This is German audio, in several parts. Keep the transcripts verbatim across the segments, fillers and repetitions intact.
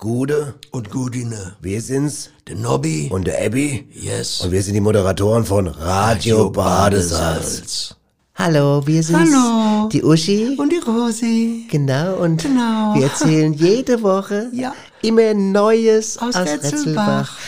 Gude und Gudine. Wir sind's, der Nobby und der Abby. Yes. Und wir sind die Moderatoren von Radio, Radio Badesalz. Badesalz. Hallo, wir sind Hallo. die Uschi und die Rosi. Genau, und genau. wir erzählen jede Woche ja. immer Neues aus, aus Retzelbach. Retzelbach.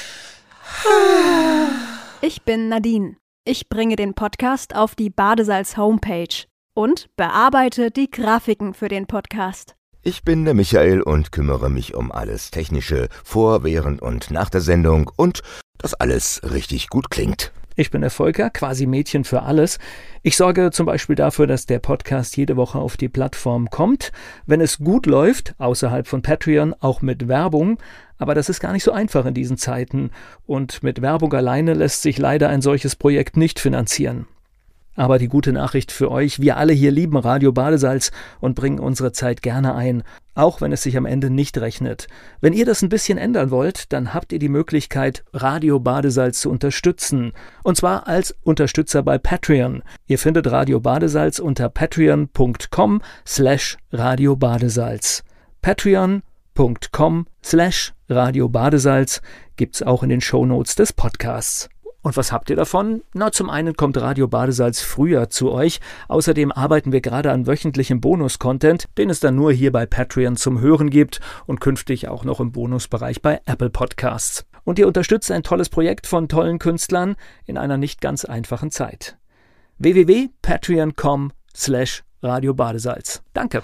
Ich bin Nadine. Ich bringe den Podcast auf die Badesalz Homepage und bearbeite die Grafiken für den Podcast. Ich bin der Michael und kümmere mich um alles Technische vor, während und nach der Sendung und dass alles richtig gut klingt. Ich bin der Volker, quasi Mädchen für alles. Ich sorge zum Beispiel dafür, dass der Podcast jede Woche auf die Plattform kommt. Wenn es gut läuft, außerhalb von Patreon, auch mit Werbung. Aber das ist gar nicht so einfach in diesen Zeiten. Und mit Werbung alleine lässt sich leider ein solches Projekt nicht finanzieren. Aber die gute Nachricht für euch, wir alle hier lieben Radio Badesalz und bringen unsere Zeit gerne ein, auch wenn es sich am Ende nicht rechnet. Wenn ihr das ein bisschen ändern wollt, dann habt ihr die Möglichkeit, Radio Badesalz zu unterstützen. Und zwar als Unterstützer bei Patreon. Ihr findet Radio Badesalz unter patreon.com slash Radio Badesalz. patreon.com slash Radio Badesalz gibt's auch in den Shownotes des Podcasts. Und was habt ihr davon? Na, zum einen kommt Radio Badesalz früher zu euch. Außerdem arbeiten wir gerade an wöchentlichem Bonus-Content, den es dann nur hier bei Patreon zum Hören gibt und künftig auch noch im Bonusbereich bei Apple Podcasts. Und ihr unterstützt ein tolles Projekt von tollen Künstlern in einer nicht ganz einfachen Zeit. www.patreon.com slash Radio Badesalz. Danke.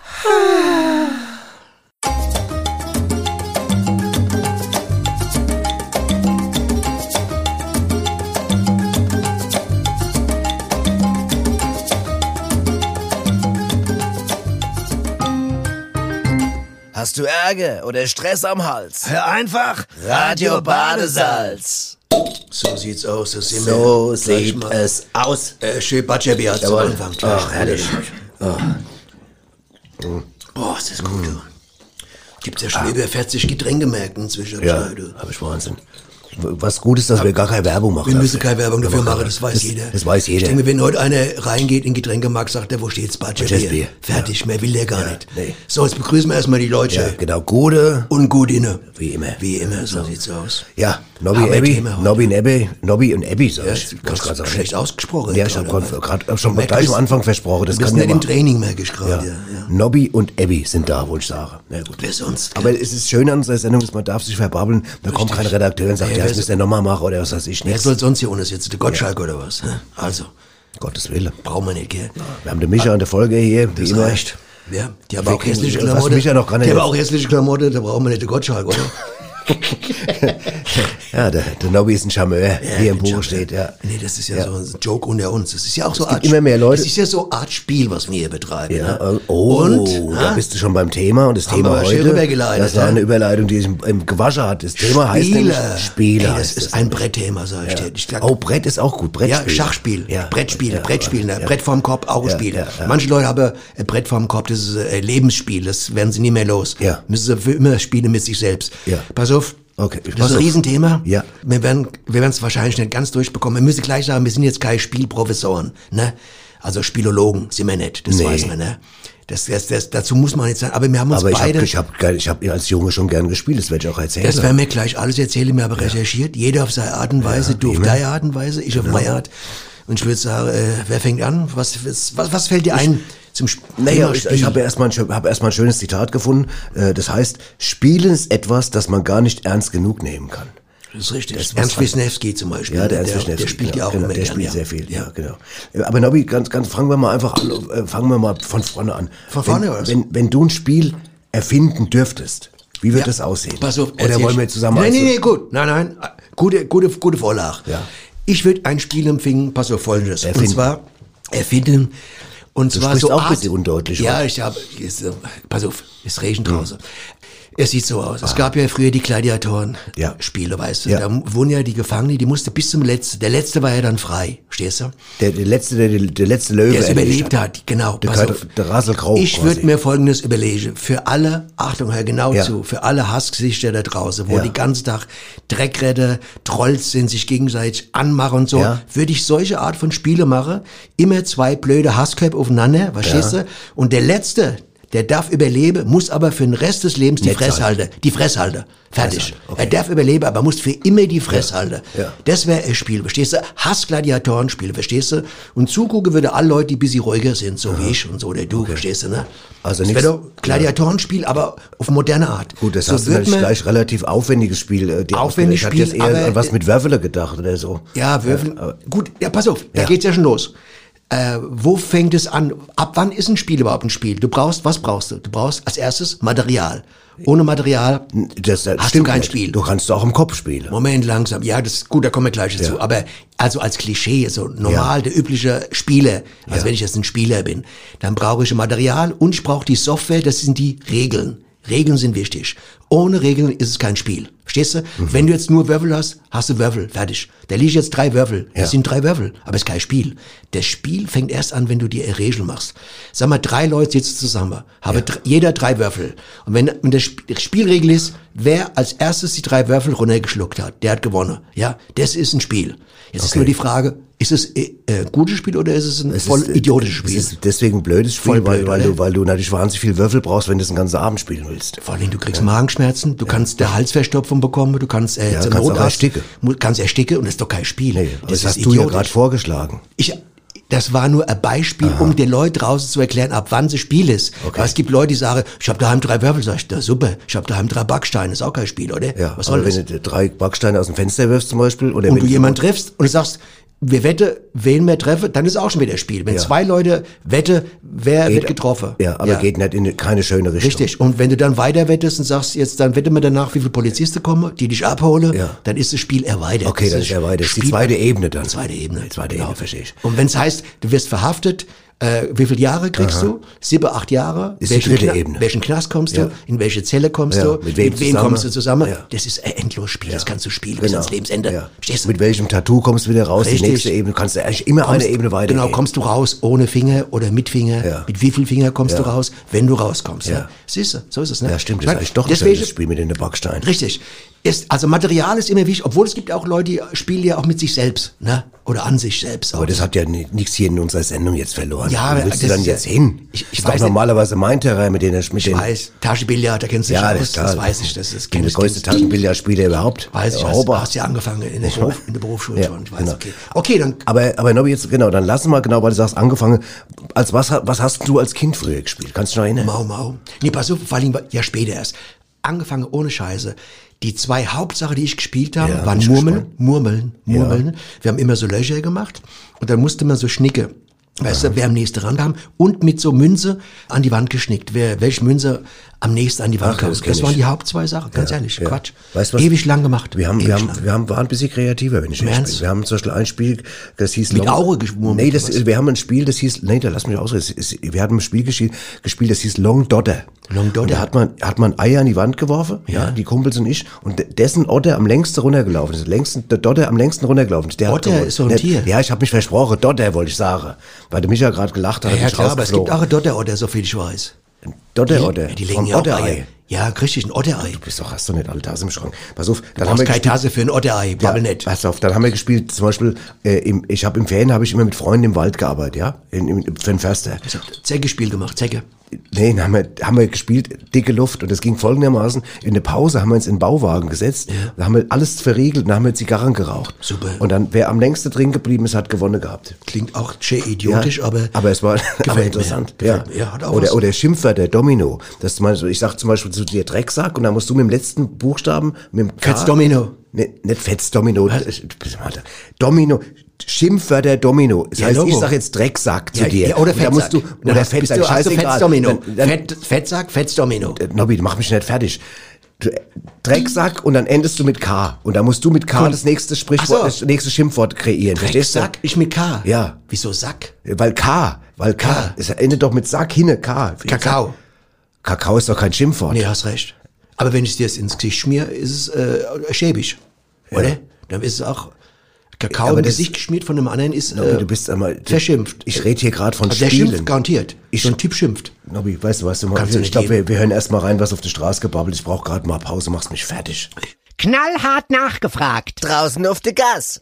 Hast du Ärger oder Stress am Hals? Hör einfach Radio Badesalz. So sieht's aus. Das sind so wir sieht mal. es aus. Äh, schön Batschabi hat zum Anfang. Ach, herrlich. Oh, oh ist das gut. Mm. Gibt's ja schon ah. über vierzig Getränkemärkte inzwischen. Ja, hab ich Wahnsinn. Was gut ist, dass wir gar keine Werbung machen. Wir müssen keine Werbung dafür machen, das weiß das, jeder. Das weiß jeder. Ich denke, wenn heute einer reingeht in den Getränkemarkt, sagt er, wo steht's? Batschabi. Fertig, ja. Mehr will der gar ja, nicht. Nee. So, jetzt begrüßen wir erstmal die Leute. Ja, genau. Gute und Gudine. Wie immer. Wie immer, so, so sieht's aus. Ja, Nobby, Abby, Nobby und Abby, Nobby und Abby, sag ich. Ja, du hast schlecht ausgesprochen. Ja, ich hab gerade schon mal gleich am Anfang versprochen. Das du bist nicht im Training mehr gerade. Ja. Ja. Nobby und Abby sind da, wo ich sage. Na gut. Wer sonst? Aber es ist schön an unserer Sendung, dass man darf sich verbabbeln. Da kommt kein Redakteur und sagt, ja, das müsst ihr nochmal machen oder was weiß ich nicht. Wer soll sonst hier ohne sitzen? Der Gottschalk oder was? Also. Gottes Willen. Brauchen wir nicht, gell? Wir haben den Micha und der Folge hier. Das reicht. Ja, die haben auch hässliche Klamotten. Die haben auch hässliche Klamotten, da brauchen wir nicht den Gottschalk, oder? Ja, der, der Nobby ist ein Charmeur, ja, wie im Buch steht, ja. Nee, das ist ja, ja so ein Joke unter uns. Das ist ja auch so es gibt Art, immer mehr Leute. Das ist ja so Art Spiel, was wir hier betreiben. Ja, ne? Oh, und, da bist du schon beim Thema. Und das haben Thema wir heute, das war eine Überleitung, die sich im, im Gewaschen hat. Das Thema heißt nämlich Spieler. Ey, das ist ein Brettthema, sag ich ja. dir. Ich sag, oh, Brett ist auch gut. Brettspiel. Ja, Schachspiel, ja. Brettspiel, ja. Brettspiel, ne? ja. Brett vorm Kopf, auch ein ja. Spiel. Ja. Ja. Manche Leute haben ein Brett vorm Kopf, das ist ein Lebensspiel, das werden sie nie mehr los. Ja. Müssen sie für immer spielen mit sich selbst. Ja. Pass auf. Okay, das ist ein Riesenthema. Ja. Wir werden, wir werden es wahrscheinlich nicht ganz durchbekommen. Wir müssen gleich sagen, wir sind jetzt keine Spielprofessoren, ne? Also Spielologen sind wir nicht, das nee. weiß man, ne? Das, das, das, dazu muss man nicht sagen. Aber wir haben uns aber beide. Ich habe, ich habe, ich habe als Junge schon gern gespielt. Das werde ich auch erzählen. Das werden wir gleich alles erzählen. Wir haben ja. recherchiert. Jeder auf seine Art und Weise. Ja, du auf deine Art und Weise, ich auf ja. meine Art. Und ich würde sagen, äh, wer fängt an? Was, was, was fällt dir ein? Zum Sp- naja, ich, ich habe erstmal ein, hab erst mal ein schönes Zitat gefunden. Das heißt, Spielen ist etwas, das man gar nicht ernst genug nehmen kann. Das ist richtig. Das Ernst Wisniewski zum Beispiel. Ja, der Ernst der, Wisniewski. Der spielt genau, ja auch genau, immer Der gern, spielt ja. sehr viel, ja, genau. Aber Nobby, ganz, ganz, fangen wir mal einfach an, fangen wir mal von vorne an. Von vorne, wenn, wenn, wenn du ein Spiel erfinden dürftest, wie wird ja. das aussehen? Pass auf, oder wollen wir zusammen? Nein, nein, nein, gut. Nein, nein. Gute, gute, gute Vorlage. Ja. Ich würde ein Spiel empfingen, pass auf Folgendes. Erfinden. Und zwar erfinden. Und du zwar so auch Art, ein bisschen undeutlich. Ja, ich habe, pass auf, es regnet draußen. Es sieht so aus. Ah. Es gab ja früher die Gladiatoren-Spiele, ja. weißt du. Ja. Da wurden ja die Gefangenen, die musste bis zum letzten, der letzte war ja dann frei, verstehst du? Der, der letzte, der, der letzte Löwe. Der es überlebt hat, hat. Genau. Der, Kalt, der Raselgrau. Ich würde mir Folgendes überlegen. Für alle, Achtung, hör genau ja. zu, für alle Hassgesichter da draußen, wo ja. die ganzen Tag Dreckräder, Trolls sind, sich gegenseitig anmachen und so, ja. würde ich solche Art von Spiele machen. Immer zwei blöde Hassköpfe aufeinander, verstehst ja. du? Und der letzte, der darf überleben, muss aber für den Rest des Lebens die Nicht Fresse sein. halten. Die Fresse halten. Fertig. Fresse halten, okay. Er darf überleben, aber muss für immer die Fresse Ja. halten. Ja. Das wäre ein Spiel, verstehst du? Hass-Gladiatoren-Spiele, verstehst du? Und zugucken würde alle Leute, die ein bisschen ruhiger sind, so wie ich und so, oder du, Okay. verstehst du, ne? Also das nichts- wäre doch Gladiatorenspiel, aber auf moderne Art. Gut, das so hast du wird natürlich man- gleich relativ aufwendiges Spiel. äh, dir Aufwendig ausgedacht. Ich hatte Spiel, jetzt eher aber- an was mit Würfel gedacht oder so. Ja, Würfeln. aber- Gut, ja, pass auf, da Ja. geht's ja schon los. Äh, wo fängt es an? Ab wann ist ein Spiel überhaupt ein Spiel? Du brauchst, was brauchst du? Du brauchst als erstes Material. Ohne Material Das, das hast stimmt du kein nicht. Spiel. Du kannst auch im Kopf spielen. Moment, langsam. Ja, das ist gut, da kommen wir gleich dazu. Ja. Aber also als Klischee, so normal, Ja. der übliche Spieler, also Ja. wenn ich jetzt ein Spieler bin, dann brauche ich ein Material und ich brauche die Software, das sind die Regeln. Regeln sind wichtig. Ohne Regeln ist es kein Spiel. Verstehst du? Mhm. Wenn du jetzt nur Würfel hast, hast du Würfel. Fertig. Da liegen jetzt drei Würfel. Das Ja. sind drei Würfel. Aber es ist kein Spiel. Das Spiel fängt erst an, wenn du dir eine Regel machst. Sag mal, drei Leute sitzen zusammen. Haben dr- jeder drei Würfel. Und wenn, wenn das Sp- die Spielregel ist, wer als erstes die drei Würfel runtergeschluckt hat, der hat gewonnen. Ja, das ist ein Spiel. Jetzt ist Okay. nur die Frage, ist es äh, ein gutes Spiel oder ist es ein Es voll ist, äh, idiotisches Spiel? Es ist deswegen ein blödes Spiel, Voll blöd, weil, weil, oder? du, weil du natürlich wahnsinnig viel Würfel brauchst, wenn du das den ganzen Abend spielen willst. Vor allem, du kriegst Magenschmerzen, du kannst der Halsverstopfung bekommen, du kannst äh, Ja, zum kannst auch Notarzt, ersticken. mu- kannst ersticken und das ist doch kein Spiel. Nee, das, das hast ist du ja idiotisch. gerade vorgeschlagen. Ich, das war nur ein Beispiel, um den Leuten draußen zu erklären, ab wann es Spiel ist. Okay. Weil es gibt Leute, die sagen, ich habe daheim drei Würfel, sag ich, das ist super. Ich habe daheim drei Backsteine, ist auch kein Spiel, oder? Ja, Was soll aber das? wenn du drei Backsteine aus dem Fenster wirfst zum Beispiel, oder Und wenn du jemanden triffst und du sagst, wir wette, wen wir treffen, dann ist auch schon wieder ein Spiel. Wenn Ja. zwei Leute wette, wer Geht- wird getroffen. Ja, aber geht nicht in keine schöne Richtung. Richtig. Und wenn du dann weiter wettest und sagst, jetzt dann wette wir danach, wie viele Polizisten kommen, die dich abholen, Ja. dann ist das Spiel erweitert. Okay, dann ist er weiter. Das ist die Spiel- zweite Ebene dann. Die zweite Ebene. Die zweite Genau. Ebene, verstehe ich. Und wenn es heißt, du wirst verhaftet, äh, wie viele Jahre kriegst du? Sieben, acht Jahre? Ist die welchen dritte Kna- Ebene. welchen Knast kommst Ja. du? In welche Zelle kommst Ja. du? Mit wem zusammen? kommst du zusammen? Ja. Das ist ein endloses Spiel. Das kannst du spielen bis Genau. ans Lebensende. Ja. Verstehst du? Mit welchem Tattoo kommst du wieder raus? Richtig. Die nächste Ebene. Du kannst ja eigentlich immer Kommst- eine Ebene weiter. Genau, kommst du raus ohne Finger oder mit Finger? Ja. Mit wie viel Finger kommst Ja. du raus, wenn du rauskommst? Ja. Ja. Siehst du, so ist es, ne? Ja, stimmt. Ich Das ist mein, eigentlich doch ein deswegen- schönes Spiel mit den Backsteinen. Richtig. Ist, also Material ist immer wichtig, obwohl es gibt auch Leute, die spielen ja auch mit sich selbst, ne? Oder an sich selbst. Aber auch. das hat ja ni- nichts hier in unserer Sendung jetzt verloren. Ja, Wo aber willst du das dann ist ja- jetzt hin? Ich- ich das ist weiß doch nicht. normalerweise mein Terrain, mit denen ich mit Ich den weiß, Taschenbillard, da kennst du dich Ja, aus, das ist klar. das weiß ich, das ist Ich bin der ich, größte kennst- Taschenbillardspieler überhaupt. Weiß ich, Ja, hast, Ober. hast ja angefangen in der, Beruf, in der Berufsschule Ja, schon, ich weiß, genau. okay. Okay, dann, Aber, aber Nobby, jetzt, genau, dann lass uns mal genau, weil du sagst, angefangen. Als was, ha- was hast du als Kind früher gespielt? Kannst du dich noch erinnern? Mau Mau. Nee, pass auf, vor allem ja später erst. Angefangen ohne Scheiße. Die zwei Hauptsachen, die ich gespielt habe, Ja, bin waren ich Murmeln, gespannt. Murmeln, Murmeln. Wir haben immer so Löcher gemacht und dann musste man so schnicke. Weißt du, wer am nächsten rankam und mit so Münze an die Wand geschnickt. Wer, welche Münze am nächsten an die Wand Ach, kam. das Das, kenn waren ich. die Haupt zwei Sachen, ganz Ja, ehrlich, ja. Quatsch. Weißt du was? Ewig lang gemacht. Wir haben, Ewig wir haben, lang. wir haben, waren ein bisschen kreativer, wenn ich Im ehrlich Ernst? bin. Wir haben zum Beispiel ein Spiel, das hieß Mit Long- Aure geschwommen, Nee, das, oder was? wir haben ein Spiel, das hieß, nee, da lass mich ausreden. Es ist- Wir hatten ein Spiel gespielt, gespielt, das hieß Long Dodder. Long Dodder. Und da hat man, hat man Eier an die Wand geworfen, ja, die Kumpels und ich, und de- dessen Otter am längsten runtergelaufen ist. Längsten, der Dodder am längsten runtergelaufen ist. Der hat Otter gewonnen. ist so ein Der- Tier. Ja, ich habe mich versprochen, Dodder wollte ich sagen. Weil der Micha gerade gelacht hat, Ja, hab ja ich klar, aber es gibt rausgeflogen. auch ein Dotter-Otter, so viel ich weiß. Dodder Otter. Die legen Vom ja auch Otterei. Eier. Ja, richtig, ein Otterei. Du bist doch, hast du nicht alle Tassen im Schrank. Pass auf, dann Du haben brauchst wir keine gespielt- Tasse für ein Otterei, babbel Ja, nicht. pass auf, dann haben wir gespielt, zum Beispiel, äh, im, ich habe im Ferien habe ich immer mit Freunden im Wald gearbeitet, ja, in, in, für den Förster. Ich hab Zecke-Spiel gemacht, Zecke. Nee, dann haben wir, haben wir gespielt, dicke Luft, und das ging folgendermaßen, in der Pause haben wir uns in den Bauwagen gesetzt, da haben wir alles verriegelt, und dann haben wir Zigarren geraucht. Super. Und dann, wer am längsten drin geblieben ist, hat gewonnen gehabt. Klingt auch schön idiotisch, Ja, aber... aber es war aber mir. interessant. Gefällt Ja. mir. Ja, hat auch oder was. oder Schimpfwörter, Domino. Das ist zum Beispiel, ich sag zum Beispiel zu dir Drecksack, und dann musst du mit dem letzten Buchstaben mit dem K, Fetz Domino. Ne, nicht Fetz Domino. Domino. Schimpfwörter Domino. Das Ja, heißt, Logo. ich sag jetzt Drecksack zu Ja, dir. ja, oder Und da Fettsack. musst du, Dann oder hast- bist Fettsack, du- hast du scheißegal. Fettdomino. Dann, dann, Fett, Fettsack, Fettdomino. äh, Nobby, mach mich nicht fertig. Du, äh, Drecksack, und dann endest du mit K. Und da musst du mit K Cool. das nächste Sprichwort, Ach so. das nächste Schimpfwort kreieren. Verstehst du? Drecksack, ich mit K. Ja. Wieso Sack? Weil K, weil K, K. es endet doch mit Sack, hinne, K. Kakao. Kakao ist doch kein Schimpfwort. Nee, hast recht. Aber wenn ich dir das ins Gesicht schmier, ist es äh, schäbig. Oder? Dann ist es auch... Kakao Aber im das- Gesicht geschmiert von einem anderen ist Nobby, äh, du bist einmal, du, verschimpft. Ich rede hier gerade von Also der Spielen. schimpft garantiert. Ich- so ein Typ schimpft. Nobby, weißt du was, du machst? Kannst du Ich nicht glaube, geben. wir, wir hören erst mal rein, was auf der Straße gebabbelt. Ich brauche gerade mal Pause, machst mich fertig. knallhart nachgefragt. Draußen auf der Gas.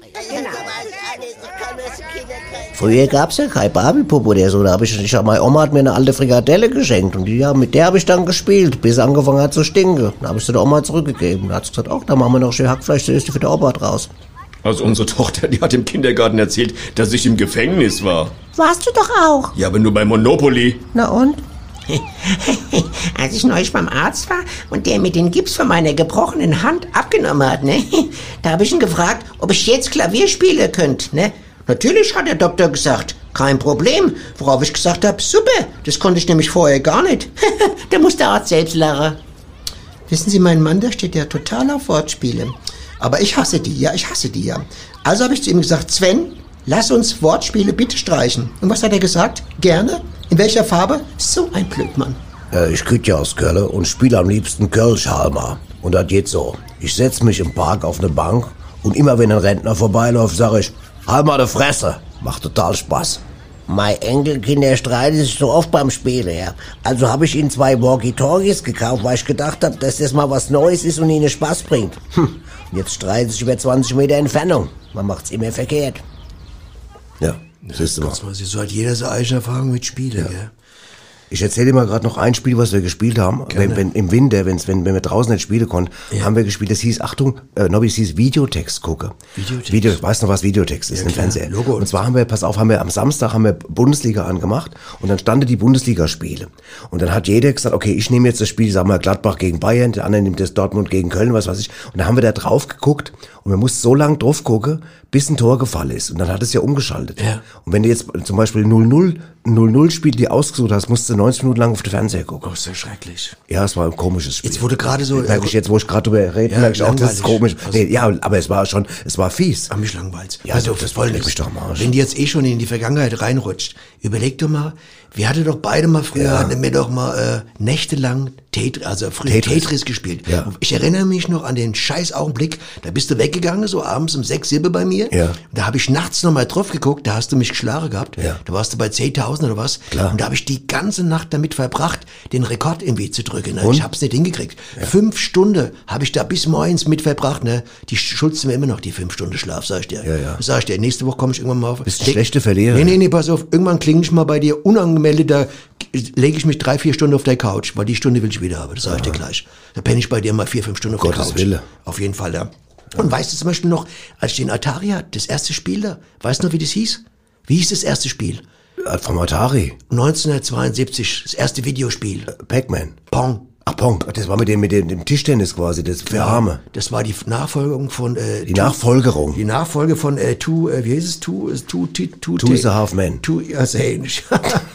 Früher gab's ja kein Barbie-Puppe oder so. Da hab ich, ich, meine Oma hat mir eine alte Frikadelle geschenkt. Und die, ja, mit der habe ich dann gespielt, bis sie angefangen hat zu stinken. Dann habe ich sie der Oma zurückgegeben. Da hat sie gesagt, ach, da machen wir noch schön Hackfleisch, da ist die für den Opa draus. Also unsere Tochter, die hat im Kindergarten erzählt, dass ich im Gefängnis war. Warst du doch auch. Ja, aber nur bei Monopoly. Na und? Als ich neulich beim Arzt war und der mir den Gips von meiner gebrochenen Hand abgenommen hat, ne, da habe ich ihn gefragt, ob ich jetzt Klavier spielen könnte, ne. Natürlich hat der Doktor gesagt, kein Problem, worauf ich gesagt habe, super, das konnte ich nämlich vorher gar nicht. Da muss der Arzt selbst lachen. Wissen Sie, mein Mann, der steht ja total auf Wortspiele. Aber ich hasse die, ja, ich hasse die, ja. Also habe ich zu ihm gesagt, Sven, lass uns Wortspiele bitte streichen. Und was hat er gesagt? Gerne. In welcher Farbe? So ein Blödmann. Äh, ich krieg ja aus Köln und spiele am liebsten Kölsch-Halma. Und das geht so. Ich setz mich im Park auf eine Bank und immer wenn ein Rentner vorbeiläuft, sage ich, halt mal die Fresse. Macht total Spaß. Mein Enkelkinder streiten sich so oft beim Spielen, ja. Also habe ich ihnen zwei Walkie-Talkies gekauft, weil ich gedacht habe, dass das mal was Neues ist und ihnen Spaß bringt. Hm. Jetzt streiten sich über zwanzig Meter Entfernung. Man macht's immer verkehrt. Ja, siehst du mal. So hat jeder seine eigene Erfahrung mit Spielen, ja. Gell? Ich erzähle dir mal gerade noch ein Spiel, was wir gespielt haben. Wenn, wenn, Im Winter, wenn's, wenn, wenn wir draußen nicht spielen konnten, ja. haben wir gespielt. Das hieß, Achtung, äh, Nobby, das hieß Videotext gucke. Videotext? Video, weißt du noch, was Videotext ist? Ja, im Fernseher. Logo. Und zwar haben wir, pass auf, haben wir am Samstag haben wir Bundesliga angemacht und dann standen die Bundesligaspiele. Und dann hat jeder gesagt, okay, ich nehme jetzt das Spiel, sagen wir Gladbach gegen Bayern, der andere nimmt das Dortmund gegen Köln, was weiß ich. Und dann haben wir da drauf geguckt und wir mussten so lange drauf gucken, bis ein Tor gefallen ist. Und dann hat es ja umgeschaltet. Ja. Und wenn du jetzt zum Beispiel null null null null Spiel die ausgesucht hast, musst du neunzig Minuten lang auf den Fernseher gucken. Oh, ist ja schrecklich. Ja, es war ein komisches Spiel. Jetzt wurde gerade so... Merke ich jetzt, wo ich gerade drüber rede, ja, merke ich auch, das ist komisch. Also, nee, ja, aber es war schon, es war fies. Ach, mich langweilt. Ja, also, das wollte ich mich doch mal. Wenn die jetzt eh schon in die Vergangenheit reinrutscht, überleg doch mal, wir hatten doch beide mal früher, ja. hatten wir doch mal äh, nächtelang Tetris, also früher Tetris, Tetris gespielt. Ja. Ich erinnere mich noch an den scheiß Augenblick, da bist du weggegangen, so abends um sechs, sieben bei mir. Ja. Da habe ich nachts noch mal drauf geguckt, da hast du mich geschlagen gehabt. Ja. Da warst du bei zehntausend oder was. Klar. Und da habe ich die ganze Nacht damit verbracht, den Rekord irgendwie zu drücken. Ne? Ich hab's nicht hingekriegt. Ja. Fünf Stunden habe ich da bis morgens mit verbracht. Ne? Die schulzen mir immer noch die fünf Stunden Schlaf, sag ich dir. Ja, ja. Sag ich dir, nächste Woche komme ich irgendwann mal auf. Bist du schlechte Verlierer? Nee, nee, nee, pass auf, irgendwann klinge ich mal bei dir unangemeldet, da lege ich mich drei, vier Stunden auf der Couch, weil die Stunde will ich wieder haben, das sag ich dir gleich. Da penne ich bei dir mal vier, fünf Stunden auf Gottes der Couch. Wille. Auf jeden Fall, ja. Und weißt du zum Beispiel noch, als ich den Atari hatte, das erste Spiel da, weißt du noch, wie das hieß? Wie hieß das erste Spiel? Vom Atari? neunzehnhundertzweiundsiebzig, das erste Videospiel. Pac-Man. Pong. Ach, Pong. Das war mit dem, mit dem, dem Tischtennis quasi, das für Arme. Das war die Nachfolgerung von, äh, Die Nachfolgerung. Die Nachfolge von, äh, Two, äh, wie heißt es? Two, äh, Two, Two, Two, Two is a Half Man. Two, ja, sehr ähnlich.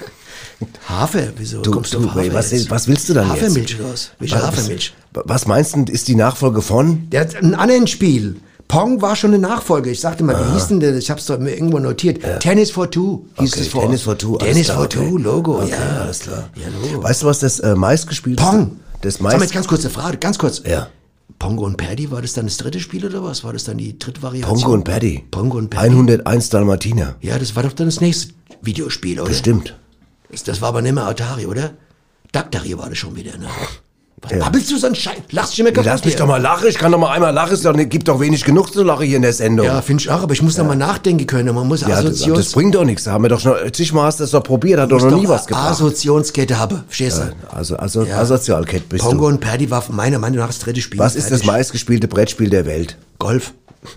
Hafer, wieso du, kommst du auf Hafer was, was willst du dann Hafermilch jetzt? Hafermilch los. Welche Hafermilch? Was meinst du, ist die Nachfolge von? Der hat ein anderes Spiel. Pong war schon eine Nachfolge. Ich sagte mal, wie hieß denn das? Ich hab's doch irgendwo notiert. Ja. Tennis for Two hieß okay, es vor. Tennis for Two. Tennis klar, for okay. Two, Logo. Okay, ja, alles klar. Ja, Logo. Weißt du, was das äh, meistgespielte Pong. Das meist Sag mal jetzt ganz kurze Frage, ganz kurz. Ja. Pongo und Paddy, war das dann das dritte Spiel oder was? War das dann die dritte Variation? Pongo und Paddy. Pongo und Paddy. hunderteins Dalmatiner. Ja, das war doch dann das nächste Videospiel, oder? Bestimmt. Das, das war aber nicht mehr Atari, oder? Daktari war das schon wieder, ne? Was ja. babbelst du so einen Scheiß? Lachst dich immer kaputt. Lass mich doch mal lachen. Ich kann doch mal einmal lachen. Es gibt doch wenig genug zu lachen hier in der Sendung. Ja, finde ich auch. Aber ich muss ja. noch mal nachdenken können. Man muss ja, Assoziations... Das, das bringt doch nichts. Da haben wir doch schon... Zigmal hast du das doch probiert. Hat doch noch nie was gebracht. Assoziationskette haben. Verstehst du? Ja, also, also ja. Asozialkette bist Pongo du. und Paddy war meiner Meinung nach das dritte Spiel. Was ist das meistgespielte Brettspiel der Welt? Golf.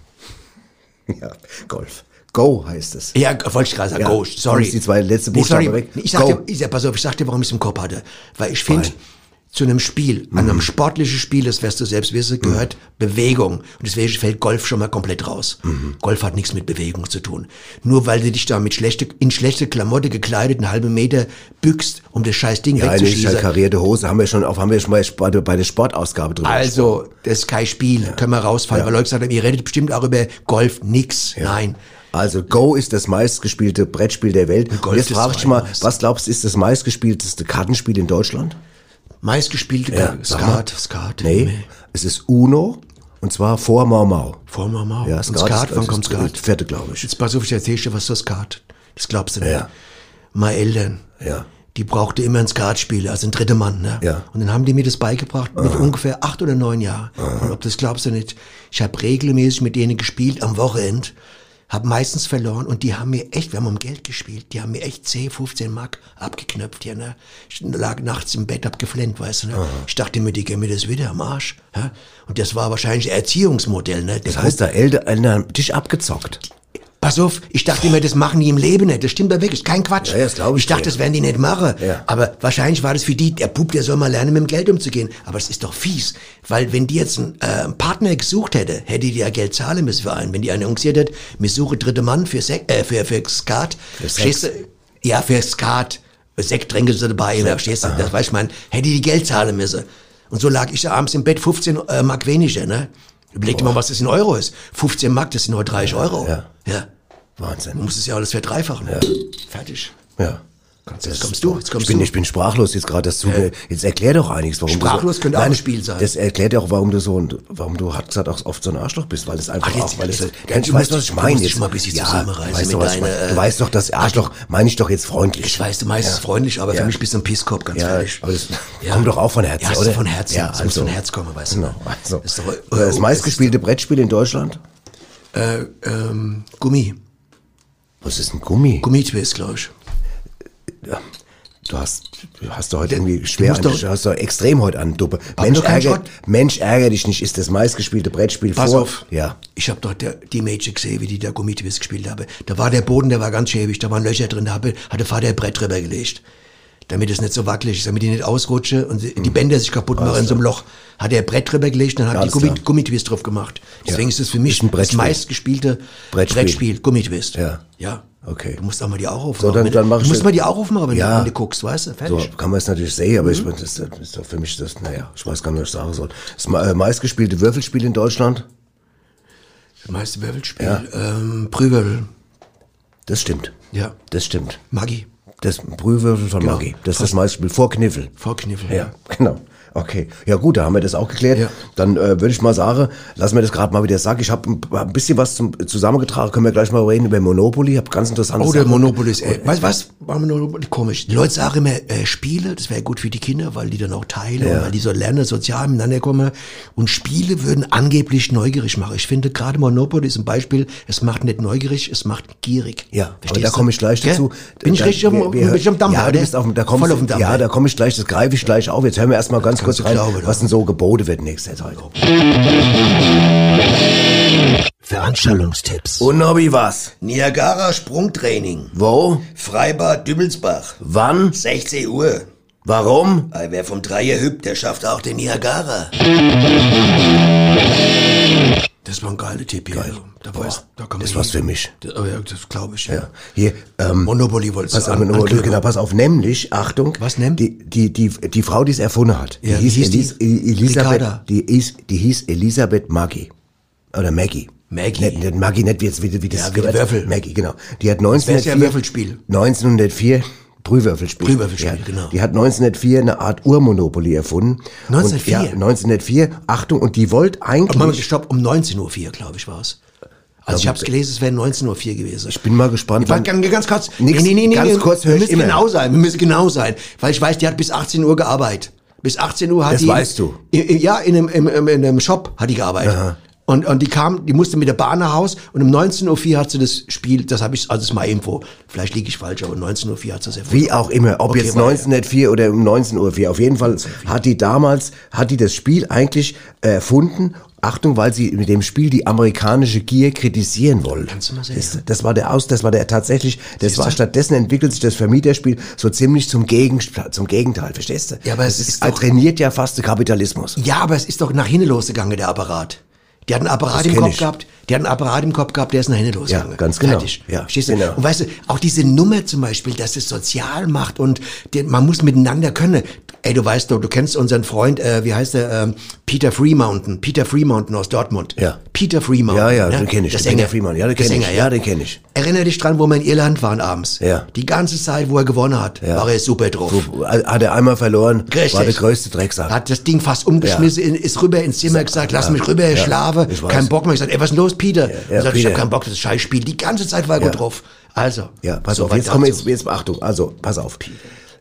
Ja, Golf. Go heißt es. Ja, wollte ich gerade sagen. Ja, Go. Sorry. Die zwei letzte Buchstaben nee, weg. Ich sag, dir, ich, pass auf, ich sag dir, warum ich es im Kopf hatte. Weil ich finde... Zu einem Spiel, an einem mhm. sportlichen Spiel, das wirst du selbst wissen, gehört mhm. Bewegung. Und deswegen fällt Golf schon mal komplett raus. Mhm. Golf hat nichts mit Bewegung zu tun. Nur weil du dich da mit schlechte, in schlechte Klamotte gekleidet einen halben Meter bückst, um das scheiß Ding ja, wegzuschießen. Ja, eine karierte Hose haben wir schon, auf, haben wir schon mal bei der Sportausgabe drüber Also, gesprochen. Das ist kein Spiel, ja. können wir rausfallen. Ja. Weil Leute gesagt haben, ihr redet bestimmt auch über Golf, nix. Ja. Nein. Also Go ist das meistgespielte Brettspiel der Welt. Und, Und jetzt frage ich dich mal, was glaubst du, ist das meistgespielteste Kartenspiel in Deutschland? Meistgespielte ja, Skat, Skat. Nee, nee, es ist Uno und zwar vor Mau Mau. Vor Mau Mau. Ja, Skat, Skat wann kommt Skat? Vierte, glaube ich. Jetzt pass auf, ich erzähle dir was für Skat. Das glaubst du nicht. Ja. Meine Eltern, ja. die brauchte immer einen Skatspieler, also ein dritter Mann. Ne? Ja. Und dann haben die mir das beigebracht mit ungefähr acht oder neun Jahren. Und ob das glaubst du nicht, ich habe regelmäßig mit denen gespielt am Wochenende, habe meistens verloren und die haben mir echt, wir haben um Geld gespielt, die haben mir echt zehn, fünfzehn Mark abgeknöpft hier. Ne? Ich lag nachts im Bett, hab geflennt, weißt du. Ne? Ich dachte mir, die gehen mir das wieder am Arsch. Ja? Und das war wahrscheinlich ein Erziehungsmodell. Ne? Das heißt, der Eltern haben dich abgezockt. Pass auf, ich dachte immer, das machen die im Leben nicht. Das stimmt da wirklich, kein Quatsch. Ja, das glaube ich ich dachte, dir. das werden die nicht machen. Ja. Aber wahrscheinlich war das für die, der Bub, der soll mal lernen, mit dem Geld umzugehen. Aber es ist doch fies. Weil wenn die jetzt einen äh, Partner gesucht hätte, hätte die ja Geld zahlen müssen für einen. Wenn die einen annonciert hätte, mir suche dritte Mann für, Sek äh, für, für Skat. Für Sex. Verstehst du? Ja, für Skat. Sekttränke sind dabei. Ja, verstehst du? Das weiß ich, man, hätte die Geld zahlen müssen. Und so lag ich da abends im Bett, fünfzehn äh, Mark weniger, ne? Überleg dir mal, was das in Euro ist. fünfzehn Mark, das sind heute dreißig Euro. Ja. Ja. Wahnsinn. Du musst es ja alles verdreifachen. Ja. Fertig. Ja. Jetzt kommst du, jetzt kommst ich bin, du. ich bin sprachlos jetzt gerade, dass du, Ja. jetzt erklär doch einiges, warum Sprachlos du so, könnte auch Nein, ein Spiel sein. Das erklärt ja auch, warum du so, ein- warum du, hat gesagt, auch oft so ein Arschloch bist, weil es einfach Ach, jetzt- auch, weil es, jetzt- ja, jetzt- du du weißt, musst- was ich du meine musst jetzt. dich mal ein bisschen ja, zusammenreißen weißt du, mit was ich deiner, meine? Du äh, weißt doch, das Arschloch meine ich doch jetzt freundlich. Ich weiß, du meinst es freundlich, aber Ja. für mich bist du ein Pisskopf, ganz Ja, ehrlich. aber das kommt doch auch von Herzen, ja, ist oder? doch von Herzen. Ja, Das muss also. von Herz kommen, weißt du. Genau, also. Das, ist doch, Äh, das meistgespielte Brettspiel in Deutschland? Äh, ähm, Gummi. Was ist ein Gummi? Gummitwist, glaube ich. Ja. Du hast, du hast doch heute irgendwie schwer, musst an, doch- du hast doch extrem heute an Duppe. Hab Mensch, ich ernst ärger, Gott? Mensch, ärger dich nicht, ist das meistgespielte Brettspiel Pass vor. auf. Ja. Ich habe dort der, die Mädchen gesehen, wie die da Gummitwist gespielt haben. Da war der Boden, der war ganz schäbig, da waren Löcher drin, da habe- hat der Vater ein Brett drüber gelegt. Damit es nicht so wackelig ist, damit die nicht ausrutsche und die Bänder sich kaputt machen in so einem Loch. Hat er ein Brett drüber gelegt und dann hat die Alles Gummi, klar. Gummitwist drauf gemacht. Deswegen Ja. ist es für mich Ist ein das Brettspiel. meistgespielte Brettspiel. Brettspiel, Gummitwist. Ja. Ja. Okay. Du musst auch mal die auch aufmachen. So, dann- wenn- dann mach du ich musst das- mal die auch aufmachen, wenn, Ja. du, wenn du guckst, weißt du? So Fertig. kann man es natürlich sehen, aber Mhm. ich, das, das ist doch für mich das, naja, ich weiß gar nicht, was ich sagen soll. Das me- äh, meistgespielte Würfelspiel in Deutschland? Das meiste Würfelspiel. Ja. Ähm, Brühwürfel. Das stimmt. Ja. Das stimmt. Maggi. Das Brühwürfel von Genau. Maggi. Das ist das Fast- meistgespielte vor Kniffel. Vor Kniffel. Ja, genau. Okay. Ja gut, da haben wir das auch geklärt. Ja. Dann äh, würde ich mal sagen, lassen wir das gerade mal wieder sagen. Ich habe ein, ein bisschen was zum, zusammengetragen. Können wir gleich mal reden über Monopoly. Ich habe ganz interessante Oh, der Sachen. Monopoly ist, äh, weißt du was, war Monopoly komisch. Die Leute sagen immer, äh, Spiele, das wäre gut für die Kinder, weil die dann auch teilen, Ja. und weil die so lernen, sozial miteinander kommen. Und Spiele würden angeblich neugierig machen. Ich finde, gerade Monopoly ist ein Beispiel, es macht nicht neugierig, es macht gierig. Ja, aber Verstehst da du? komme ich gleich Gell? dazu. Bin ich Da- richtig auf, wir- wir- bin ich am Dampfer, Ja, du oder? bist auf, da kommst, Voll auf dem Dampfer. Ja, da komme ich gleich, das greife ich gleich auf. Jetzt hören wir erstmal ganz kurz du rein, glauben, was denn so geboten wird nächste Zeit. Veranstaltungstipps. Und Nobby, was? Niagara Sprungtraining. Wo? Freibad Dübelsbach. Wann? sechzehn Uhr. Warum? Weil wer vom Dreier hüpft, der schafft auch den Niagara. Das war ein geiler Tipp hier. Geil. Da, weiß, da kann man Das war's hin. für mich. Das, oh ja, das glaube ich, ja. Ja. Hier, ähm, Monopoly wolltest pass du auf, an, Monopoly, anknüpfen. genau, pass auf, nämlich, Achtung. Was nehmen? Die, die, die, die Frau, die es erfunden hat. Ja, die wie hieß, hieß die? Elis, E- Elisabeth, Ricarda. die, hieß, die hieß Elisabeth Maggie. Oder Maggie. Maggie. Nicht, nicht Maggie, nicht wie, jetzt, wie, wie das Ja, wie die gehört. Würfel. Maggie, genau. Die hat wär's ja ein neunzehnhundertvier, Würfelspiel. neunzehnhundertvier, Brühwürfelspiel. Brühwürfelspiel, ja. genau. Die hat neunzehnhundertvier eine Art Urmonopoly erfunden. neunzehnhundertvier? Und, ja, neunzehnhundertvier, Achtung, und die wollte eigentlich... Aber Moment, stopp, um neunzehn Uhr vier, glaube ich, war es. Also ich habe es gelesen, es wäre neunzehn Uhr vier gewesen. Ich bin mal gespannt. Warte, ganz, ganz kurz. Nix, ganz kurz höre wir ich müssen immer. genau sein, wir müssen genau sein. Weil ich weiß, die hat bis achtzehn Uhr gearbeitet. Bis achtzehn Uhr hat Das die... weißt du. I- i- Ja, in einem, in, einem- in einem Shop hat die gearbeitet. Aha. Und, und die kam, die musste mit der Bahn nach Haus und um neunzehn Uhr vier hat sie das Spiel, das habe ich, also das ist mal Info, vielleicht liege ich falsch, aber um neunzehn Uhr vier hat sie das erfunden. Wie auch immer, ob Okay, jetzt weiter. neunzehnhundertvier oder um neunzehn Uhr vier. Auf jeden Fall hat die damals, hat die das Spiel eigentlich erfunden. Achtung, weil sie mit dem Spiel die amerikanische Gier kritisieren wollte. Kannst du mal sehen, Das, ja. das war der Aus, das war der tatsächlich, das Siehst war du? stattdessen entwickelt sich das Vermieterspiel so ziemlich zum Gegen, zum Gegenteil, verstehst du? Ja, aber es das ist er doch- trainiert ja fast den Kapitalismus. Ja, aber es ist doch nach hinten losgegangen, der Apparat. Die hat einen Apparat Das im kenn Kopf ich. gehabt, die hat einen Apparat im Kopf gehabt, der ist nach hinten losgegangen. Ja, ganz genau. Fertig. Ja, Verstehst du? genau. Und weißt du, auch diese Nummer zum Beispiel, dass es sozial macht und den, man muss miteinander können. Ey, du weißt doch, du kennst unseren Freund, äh, wie heißt der, ähm, Peter Freemountain, Peter Freemountain aus Dortmund. Ja. Peter Freemountain. Ja, ja, ne? den kenn ich, Der den Sänger. Peter Freemountain. Ja, den Der kenn ich. Sänger, Ja, den kenn ich. Erinner dich dran, wo wir in Irland waren abends. Ja. Die ganze Zeit, wo er gewonnen hat, Ja. war er super drauf. So, hat er einmal verloren, Richtig. war der größte Drecksack. Hat das Ding fast umgeschmissen, ist rüber ins Zimmer gesagt, lass mich rüber, Ja, schlafe. ich weiß. Kein Bock mehr. Ich gesagt, ey, was ist denn los, Peter? ja, er sagt, ich Peter. hab keinen Bock, das Scheißspiel. Die ganze Zeit war er Ja. gut drauf. Also. Ja, pass so auf, weit jetzt kommen wir dazu. jetzt, jetzt Achtung, also, pass auf.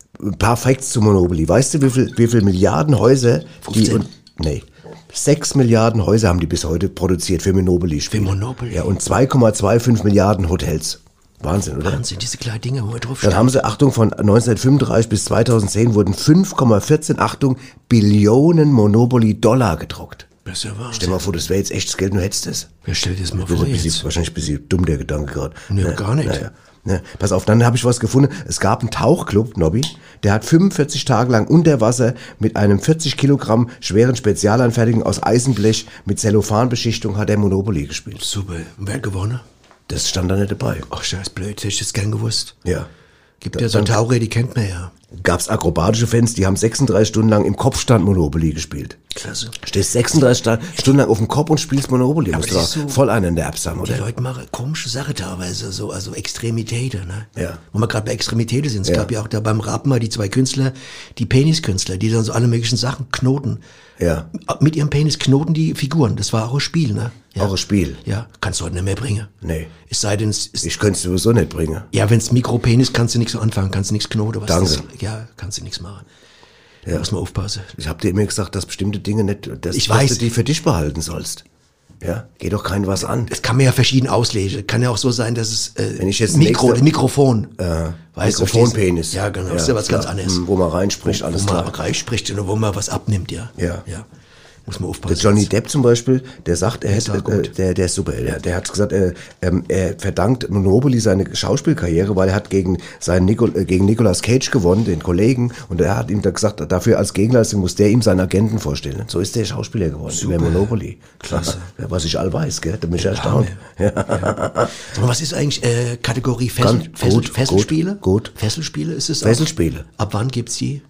ein paar Facts zu Monopoly. Weißt du, wie viel, wie viel Milliarden Häuser die fünfzehn. und nee, sechs Milliarden Häuser haben die bis heute produziert für Monopoly. Für Monopoly. Ja, und zwei Komma fünfundzwanzig Milliarden Hotels. Wahnsinn, oder? Wahnsinn, diese kleinen Dinge, wo wir drauf Dann haben sie, Achtung, von neunzehnhundertfünfunddreißig bis zweitausendzehn wurden fünf Komma vierzehn, Achtung, Billionen Monopoly-Dollar gedruckt. Das ist ja Wahnsinn. Stell mal vor, das wäre jetzt echtes Geld, nur hättest du es. Wer stellt das mal Das vor ist ein bisschen, jetzt? wahrscheinlich ein bisschen dumm, der Gedanke gerade. Nee, Ne, gar nicht. Naja. Ne, pass auf, dann habe ich was gefunden. Es gab einen Tauchclub, Nobby, der hat fünfundvierzig Tage lang unter Wasser mit einem vierzig Kilogramm schweren Spezialanfertigung aus Eisenblech mit Zellophanbeschichtung hat er Monopoly gespielt. Super. Und wer hat gewonnen? Das stand da nicht dabei. Ach, scheiß blöd, hätte ich das gern gewusst. Ja. Gibt ja so Taucher, die kennt man ja. Gab's akrobatische Fans, die haben sechsunddreißig Stunden lang im Kopfstand Monopoly gespielt. Klasse. Stehst sechsunddreißig Sta- Stunden lang auf dem Kopf und spielst Monopoly. Aber Musst du das ist doch so- voll einen in der Apps haben, Die oder? Leute machen komische Sachen teilweise, so, also Extremitäten, ne? Ja. Wo wir gerade bei Extremitäten sind. Es Ja. gab ja auch da beim Rappen mal die zwei Künstler, die Peniskünstler, die dann so alle möglichen Sachen knoten. Ja. Mit ihrem Penis knoten die Figuren. Das war auch ein Spiel, ne? Ja. Auch ein Spiel. Ja, kannst du heute nicht mehr bringen. Nee. Es sei denn, es ist, Ich könnte es sowieso nicht bringen. ja, wenn's Mikropenis, kannst du nichts so anfangen, kannst du nichts knoten. Was Danke. Das, ja, kannst du nichts machen. Da muss man aufpassen. Ich habe dir immer gesagt, dass bestimmte Dinge nicht, dass, Ich dass weiß. du die für dich behalten sollst. Ja, geh doch keinem was an. Das kann man ja verschieden auslegen. Kann ja auch so sein, dass es äh, Wenn ich jetzt Mikro, nächste- Mikrofon, Äh, weißt du, Mikrofonpenis. verstehst du? Ja, genau. Das ist ja was ganz klar. anderes. Hm, Wo man reinspricht, wo, alles wo man klar. reinspricht oder wo man was abnimmt, ja. Ja. ja. Muss man Der aufpassen. Johnny Depp zum Beispiel, der sagt, er ist hätte, auch gut. äh, der, der ist super, der, der hat gesagt, äh, ähm, er verdankt Monopoly seine Schauspielkarriere, weil er hat gegen seinen Nicol äh, gegen Nicolas Cage gewonnen, den Kollegen, und er hat ihm da gesagt, dafür als Gegenleistung muss der ihm seinen Agenten vorstellen. So ist der Schauspieler geworden, über Monopoly. Klasse. Ja, was ich all weiß, gell, da bin ich erstaunt. Ja. Ja. Sag mal, was ist eigentlich äh, Kategorie Fessel, Ganz Fessel, gut, Fesselspiele? gut, gut. Fesselspiele ist es auch? Fesselspiele. Ab wann gibt's die?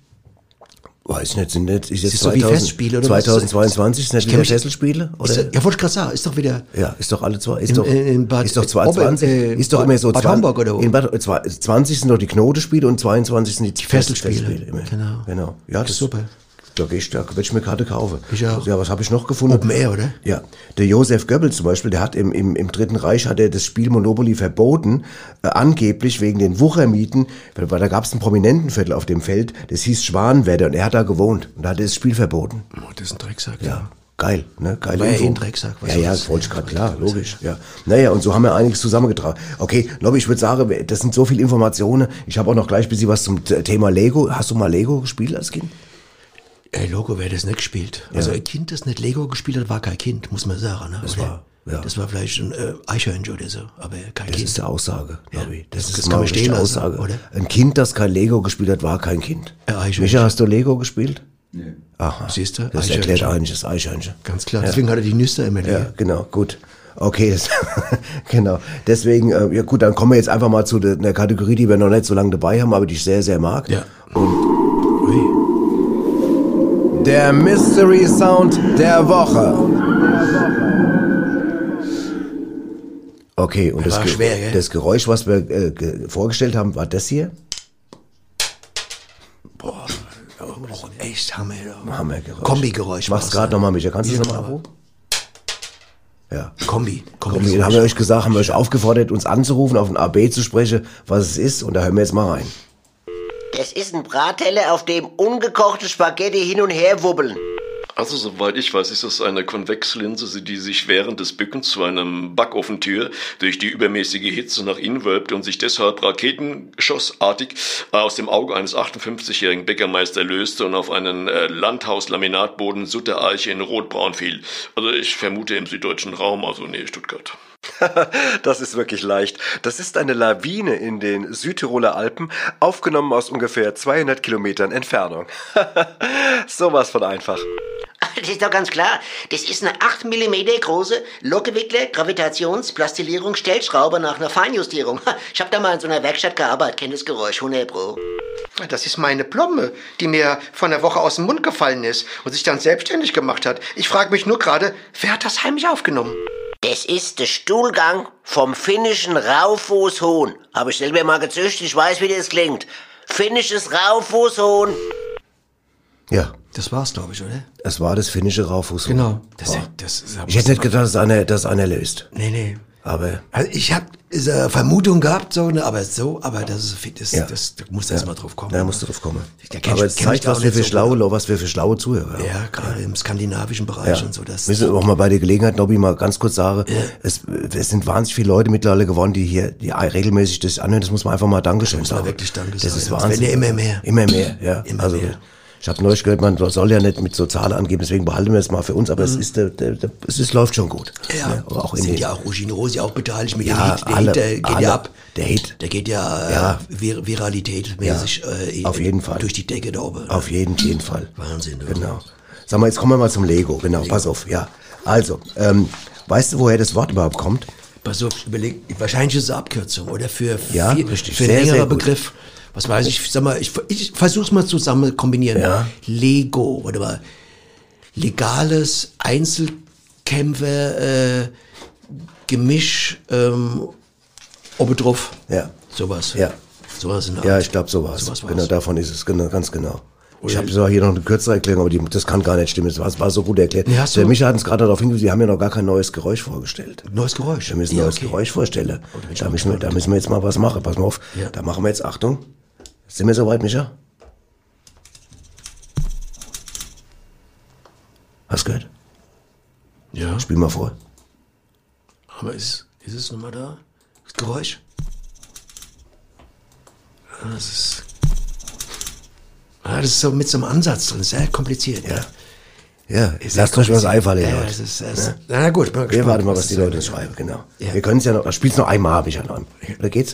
Weiß nicht, sind nicht, ist jetzt Ist so wie Festspiele oder was? zweitausendzweiundzwanzig, ist nicht Ich kenn wieder mich- Fesselspiele? Oder? Ist da, ja, wollte ich gerade sagen, ist doch wieder... Ja, ist doch alle zwei, ist In- doch, in- in Bad- ist doch Ober- zweiundzwanzig, äh, ist doch Bad- immer so Bad zwanzig Homburg oder wo? In Bad, zwei- zwanzig sind doch die Knotenspiele und zweiundzwanzig sind die Fesselspiele. immer. Genau. Genau. Ja, das Super. Da geh ich, da werde ich mir Karte kaufen. Ich auch. Ja, was habe ich noch gefunden? Open Air, oder? Ja. Der Josef Goebbels zum Beispiel, der hat im, im, im Dritten Reich hat er das Spiel Monopoly verboten, äh, angeblich wegen den Wuchermieten, weil, weil da gab es ein Prominentenviertel auf dem Feld, das hieß Schwanenwedder und er hat da gewohnt und da hat er das Spiel verboten. Oh, das ist ein Drecksack. Ja. Geil, ne? Geil. War ja eh ein Drecksack, was Ja, ja, soll's. das wollte ich gerade, klar, logisch, ja. Naja, und so haben wir einiges zusammengetragen. Okay, Nobby, ich würde sagen, das sind so viele Informationen. Ich habe auch noch gleich ein bisschen was zum T- Thema Lego. Hast du mal Lego gespielt als Kind? Ey, Logo, wer das nicht gespielt. Also ein Kind, das nicht Lego gespielt hat, war kein Kind, muss man sagen. Ne? Das Oder? war, ja. Das war vielleicht ein äh, Eichhörnchen oder so, aber kein Das Kind. ist die Aussage, Nobby. Das, das ist kann mal man eine stehen richtige lassen, Aussage. oder? Ein Kind, das kein Lego gespielt hat, war kein Kind. Ein Eichhörnchen. Micha, hast du Lego gespielt? Nee. Aha. Siehst du? Das Eichhörnchen. erklärt eigentlich das Eichhörnchen. Ganz klar. Deswegen hat er die Nüsse immer Ja, liegen. genau, gut. Okay, das, genau. Deswegen, äh, ja gut, dann kommen wir jetzt einfach mal zu der, der Kategorie, die wir noch nicht so lange dabei haben, aber die ich sehr, sehr mag. Ja. Und Ui. der Mystery Sound der Woche. Okay, und das, War Ge- schwer, gell? das Geräusch, was wir äh, ge- vorgestellt haben, war das hier? Boah, oh, echt Hammer. doch. Hammergeräusch. Kombi-Geräusch. Mach's war's, gerade ne? nochmal, Micha. Kannst du das Wieder nochmal abrufen? Ja. Kombi. Kombi. Kombi, dann haben wir euch gesagt, haben wir euch aufgefordert, uns anzurufen, auf ein A B zu sprechen, was es ist, und da hören wir jetzt mal rein. Das ist ein Bratteller, auf dem ungekochte Spaghetti hin und her wubbeln. Also soweit ich weiß, ist das eine Konvexlinse, die sich während des Bückens zu einem Backofentür durch die übermäßige Hitze nach innen wölbt und sich deshalb raketenschossartig aus dem Auge eines achtundfünfzigjährigen Bäckermeisters löste und auf einen äh, Landhauslaminatboden Suttereiche in Rotbraun fiel. Also ich vermute im süddeutschen Raum, also nee, Stuttgart. Das ist wirklich leicht. Das ist eine Lawine in den Südtiroler Alpen, aufgenommen aus ungefähr zweihundert Kilometern Entfernung. Sowas von einfach. Das ist doch ganz klar. Das ist eine acht Millimeter große Lokgewickler, Gravitations-, Plastillierung, Stellschraube nach einer Feinjustierung. Ich habe da mal in so einer Werkstatt gearbeitet, kenne das Geräusch, hundert Pro. Das ist meine Plomme, die mir vor einer Woche aus dem Mund gefallen ist und sich dann selbstständig gemacht hat. Ich frage mich nur gerade, wer hat das heimlich aufgenommen? Das ist der Stuhlgang vom finnischen Raufußhuhn. Habe ich selber mal gezüchtet, ich weiß, wie das klingt. Finnisches Raufußhuhn. Ja, Das war's, glaube ich, oder? es war das finnische Raufuß. Genau. Das, Boah. das, das, Ich hätte nicht gedacht, dass einer, dass einer löst. Nee, nee. Aber also ich habe eine Vermutung gehabt, so, ne, aber so, aber das ist fit, das, Ja. das, da musst du erst mal drauf kommen. da musst du drauf kommen. Da kenn Aber ich- es kenn zeigt, ich da was auch wir, nicht für so schlaue, was wir für schlaue Zuhörer haben. Ja, gerade im skandinavischen Bereich Ja. und so. Das, Müssen wir auch mal bei der Gelegenheit, Nobby, mal ganz kurz sagen, es, es sind wahnsinnig viele Leute mittlerweile geworden, die hier die regelmäßig das anhören. Das muss man einfach mal Dankeschön muss man sagen. wirklich Danke Das sagen. ist Ja, es Wahnsinn. werden ja immer mehr. Immer mehr, ja. Immer also, mehr. Ich habe neulich gehört, man soll ja nicht mit so Zahlen angeben, deswegen behalten wir das mal für uns, aber es ist, der, der, der, es ist, läuft schon gut. Ja, Ne? Aber auch in sind den, ja auch Ruggiero Rosi auch beteiligt mit Ja, dem Hit. Der alle- Hit, der geht alle. ja ab. Der Hit. Der geht ja, Ja. äh, Vir Viralität mäßig äh, auf jeden Fall. durch die Decke da oben. Auf jeden, jeden Fall. Wahnsinn. Du. Genau. Sag mal, jetzt kommen wir mal zum Lego. Genau, pass auf, ja. Also, ähm, weißt du, woher das Wort überhaupt kommt? Pass auf, überleg, wahrscheinlich ist es eine Abkürzung oder für, Ja, für, richtig. für Sehr, einen sehr längeren gut. Begriff. Was weiß ich, sag mal, ich, ich versuch's mal zusammen kombinieren. Ja. Lego, oder mal legales Einzelkämpfer, äh, Gemisch, ähm, oben drauf. Ja. Sowas. Ja. Sowas in der Ja, Art. ich glaube, so war es. Sowas war's. Genau, davon ist es, genau, ganz genau. Ich Oder- habe zwar hier noch eine kürzere Erklärung, aber die, das kann gar nicht stimmen. Das war, das war so gut erklärt. Nee, hast Der du- Micha hat uns gerade darauf hingewiesen, die haben ja noch gar kein neues Geräusch vorgestellt. Neues Geräusch. Wir müssen ein Ja, neues okay. Geräusch vorstellen. Oh, da bin ich Da auch müssen, wir, da müssen wir jetzt mal was machen. Pass mal auf. Ja. Da machen wir jetzt, Achtung. Sind wir soweit, Micha? Hast du gehört? Ja. Spiel mal vor. Aber ist, ist es nochmal da? Das Geräusch? Ah, das ist. Ah, das ist so mit so einem Ansatz drin. Sehr kompliziert. Ja. Ja, Ist sehr lasst euch was kompliziert. einfallen, Ja, Leute. es ist, es ist, na gut, ich bin mal Wir gespannt, warten mal, was es die ist. Leute schreiben, genau. Ja. Wir können es ja noch, spiel's noch einmal, habe ich ja noch. Oder geht's?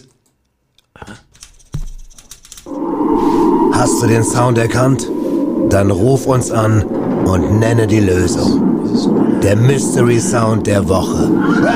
Hast du den Sound erkannt? Dann ruf uns an und nenne die Lösung. Der Mystery Sound der Woche.